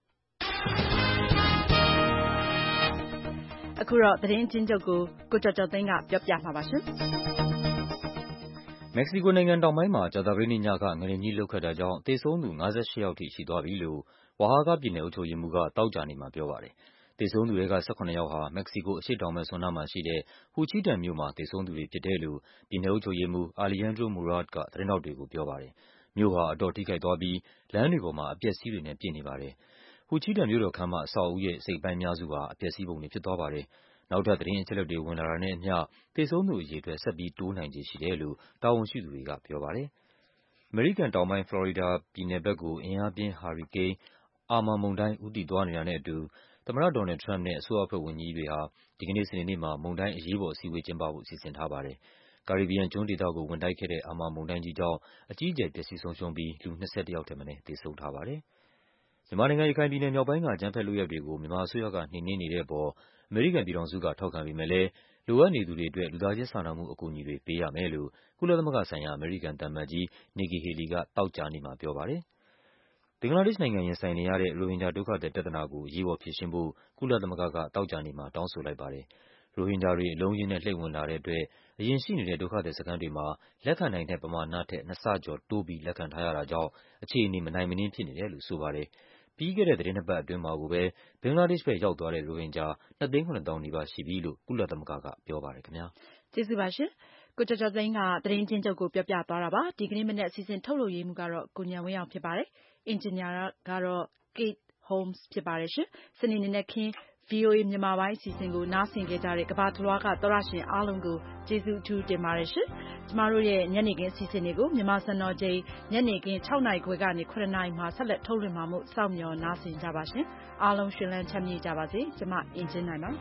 ။အခုတော့သတင်းအကျဉ်းချုပ်ကိုကိုကျော်ကျော်သိန်းကပြောပြမှာပါရှင်။မက္ကဆီကိုနိုင်ငံတောင်ပိုင်းမှာကြာသပတေးနေ့ညကငလျင်ကြီးလှုပ်ခတ်တာကြောင့်သေဆုံးသူ58ယောက်ထိရှိသွားပြီလို့ဝါဟာဂပြည်နယ်အုပ်ချုပ်ရေးမှူးကသောကြာနေ့မှာပြောပါတယ်။သေဆုံးသူတွေက18ယောက်ဟာမက္ကဆီကိုအရှေ့တောင်ဘက်စွန်းနားမှာရှိတဲ့ဟူချီတန်မြို့မှာသေဆုံးသူတွေဖြစ်တယ်လို့ပြည်နယ်အုပ်ချုပ်ရေးမှူး Alejandro Murat ကသတင်းထောက်တွေကိုပြောပါတယ်။မြို့ဟာအတော်ထိခိုက်သွားပြီးလမ်းတွေပေါ်မှာအပျက်အစီးတွေနဲ့ပြည့်နေပါတယ်။ဟူချီတန်မြို့တော်ခန်းမအဆောက်အဦရဲ့အစိတ်အပိုင်းအများစုဟာအပျက်အစီးပုံတွေဖြစ်သွားပါတယ်။နောက်ထပ်သတင်းအချက်အလက်တွေဝင်လာတာနဲ့အမျှသေဆုံးသူအရေအတွက်ဆက်ပြီးတိုးနိုင်ခြေရှိတယ်လို့တာဝန်ရှိသူတွေကပြောပါတယ်။အမေရိကန်တောင်ပိုင်းဖလော်ရီဒါပြည်နယ်ဘက်ကိုအင်အားပြင်းဟာရီကိန်းအာမာမုန်တိုင်းဦးတည်သွားနေတာနဲ့အတူသမ္မတဒေါ်နယ်ထရမ့်ပ်နဲ့အစိုးရအဖွဲ့ဝန်ကြီးတွေဟာဒီကနေ့စနေနေ့မှာမုန်တိုင်းအရေးပေါ်အစည်းအဝေးကျင်းပဖို့စီစဉ်ထားပါတယ်။ကာရစ်ဘီယံကျွန်းဒေသကိုဝင်တိုက်ခဲ့တဲ့အာမာမုန်တိုင်းကြီးကြောင့်အကြီးအကျယ်ပျက်စီးဆုံးရှုံးပြီးလူ21ယောက်ထက်မနည်းသေဆုံးထားပါတယ်။မြန်မာနိုင်ငံရခိုင်ပြည်နယ်မြောက်ပိုင်းကအကြမ်းဖက်လုပ်ရပ်တွေကိုမြန်မာအစိုးရကနှိမ်နင်းနေတဲ့အပေါ်အမေရိကန်ပြည်ထောင်စုကထောက်ခံပေမဲ့လည်းလိုအပ်နေသူတွေအတွက်လူသားချင်းစာနာမှုအကူအညီတွေပေးရမယ်လို့ကုလသမဂ္ဂဆိုင်ရာအမေရိကန်သံအမတ်ကြီး Nikki Haley ကသောကြာနေ့မှာပြောပါတယ်။ဘင်္ဂလားဒေ့ရှ်နိုင်ငံရင်ဆိုင်နေရတဲ့ရိုဟင်ဂျာဒုက္ခသည်ပြဿနာကိုအရေးပေါ်ဖြေရှင်းဖို့ကုလသမဂ္ဂကသောကြာနေ့မှာတောင်းဆိုလိုက်ပါတယ်။ရိုဟင်ဂျာတွေအလုံးအရင်းနဲ့လှိမ့်ဝင်လာတဲ့အတွက်အရင်ရှိနေတဲ့ဒုက္ခသည်စခန်းတွေမှာလက်ခံနိုင်တဲ့ပမာဏထက်2ဆကျော်တိုးပြီးလက်ခံထားရတာကြောင့်အခြေအနေမနိုင်မနင်းဖြစ်နေတယ်လို့ဆိုပါတယ်။ပြီးခဲ့တဲ့သီတင်းနှစ်ပတ်အတွင်းမှာကိုပဲဘင်္ဂလားဒေ့ရှ်ဘက်ရောက်သွားတဲ့ရိုဟင်ဂျာ2,700,000 နီးပါးရှိပြီလို့ကုလသမဂ္ဂကပြောပါတယ်ခင်ဗျာ။ကျေးဇူးပါရှင်။ကိုကျော်ကျော်သိန်းကသတင်းအကျဉ်းချုပ်ကိုပြောပြသွားတာပါ။ဒီကနေ့မနက်အစီအစဉ်ထုတ်လုပ်ရေးမှူးကတော့ကိုဉာဏ်ဝင်းအောင်ဖြစ်ပါတယ်။အင်ဂျင်နီယာကတော့ Kate Holmes ဖြစ်ပါတယ်ရှင်။စနေနေ့နဲ့ခင်း VOA မြန်မာပိုင်းအစီအစဉ်ကိုနားဆင်ခဲ့ကြတဲ့ကမ္ဘာတလွှားကသောတရှင်အားလုံးကိုကျေးဇူးအထူးတင်ပါတယ်ရှင်။ကျမတို့ရဲ့ညနေခင်းအစီအစဉ်တွေကိုမြန်မာစံတော်ချိန်ညနေခင်း6နာရီခွဲကနေ9နာရီမှာဆက်လက်ထုတ်လွှင့်မှာမို့စောင့်မျှော်နားဆင်ကြပါရှင်။အားလုံးရှင်လန်းချမ်းမြေ့ကြပါစေ။ကျမအင်ဂျင်နိုင်ပါ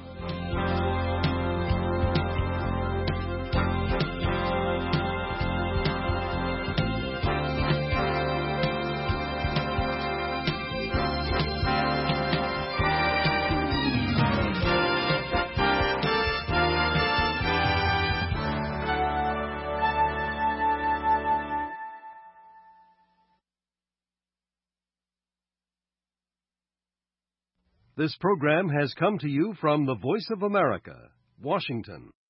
This program has come to you from the Voice of America, Washington.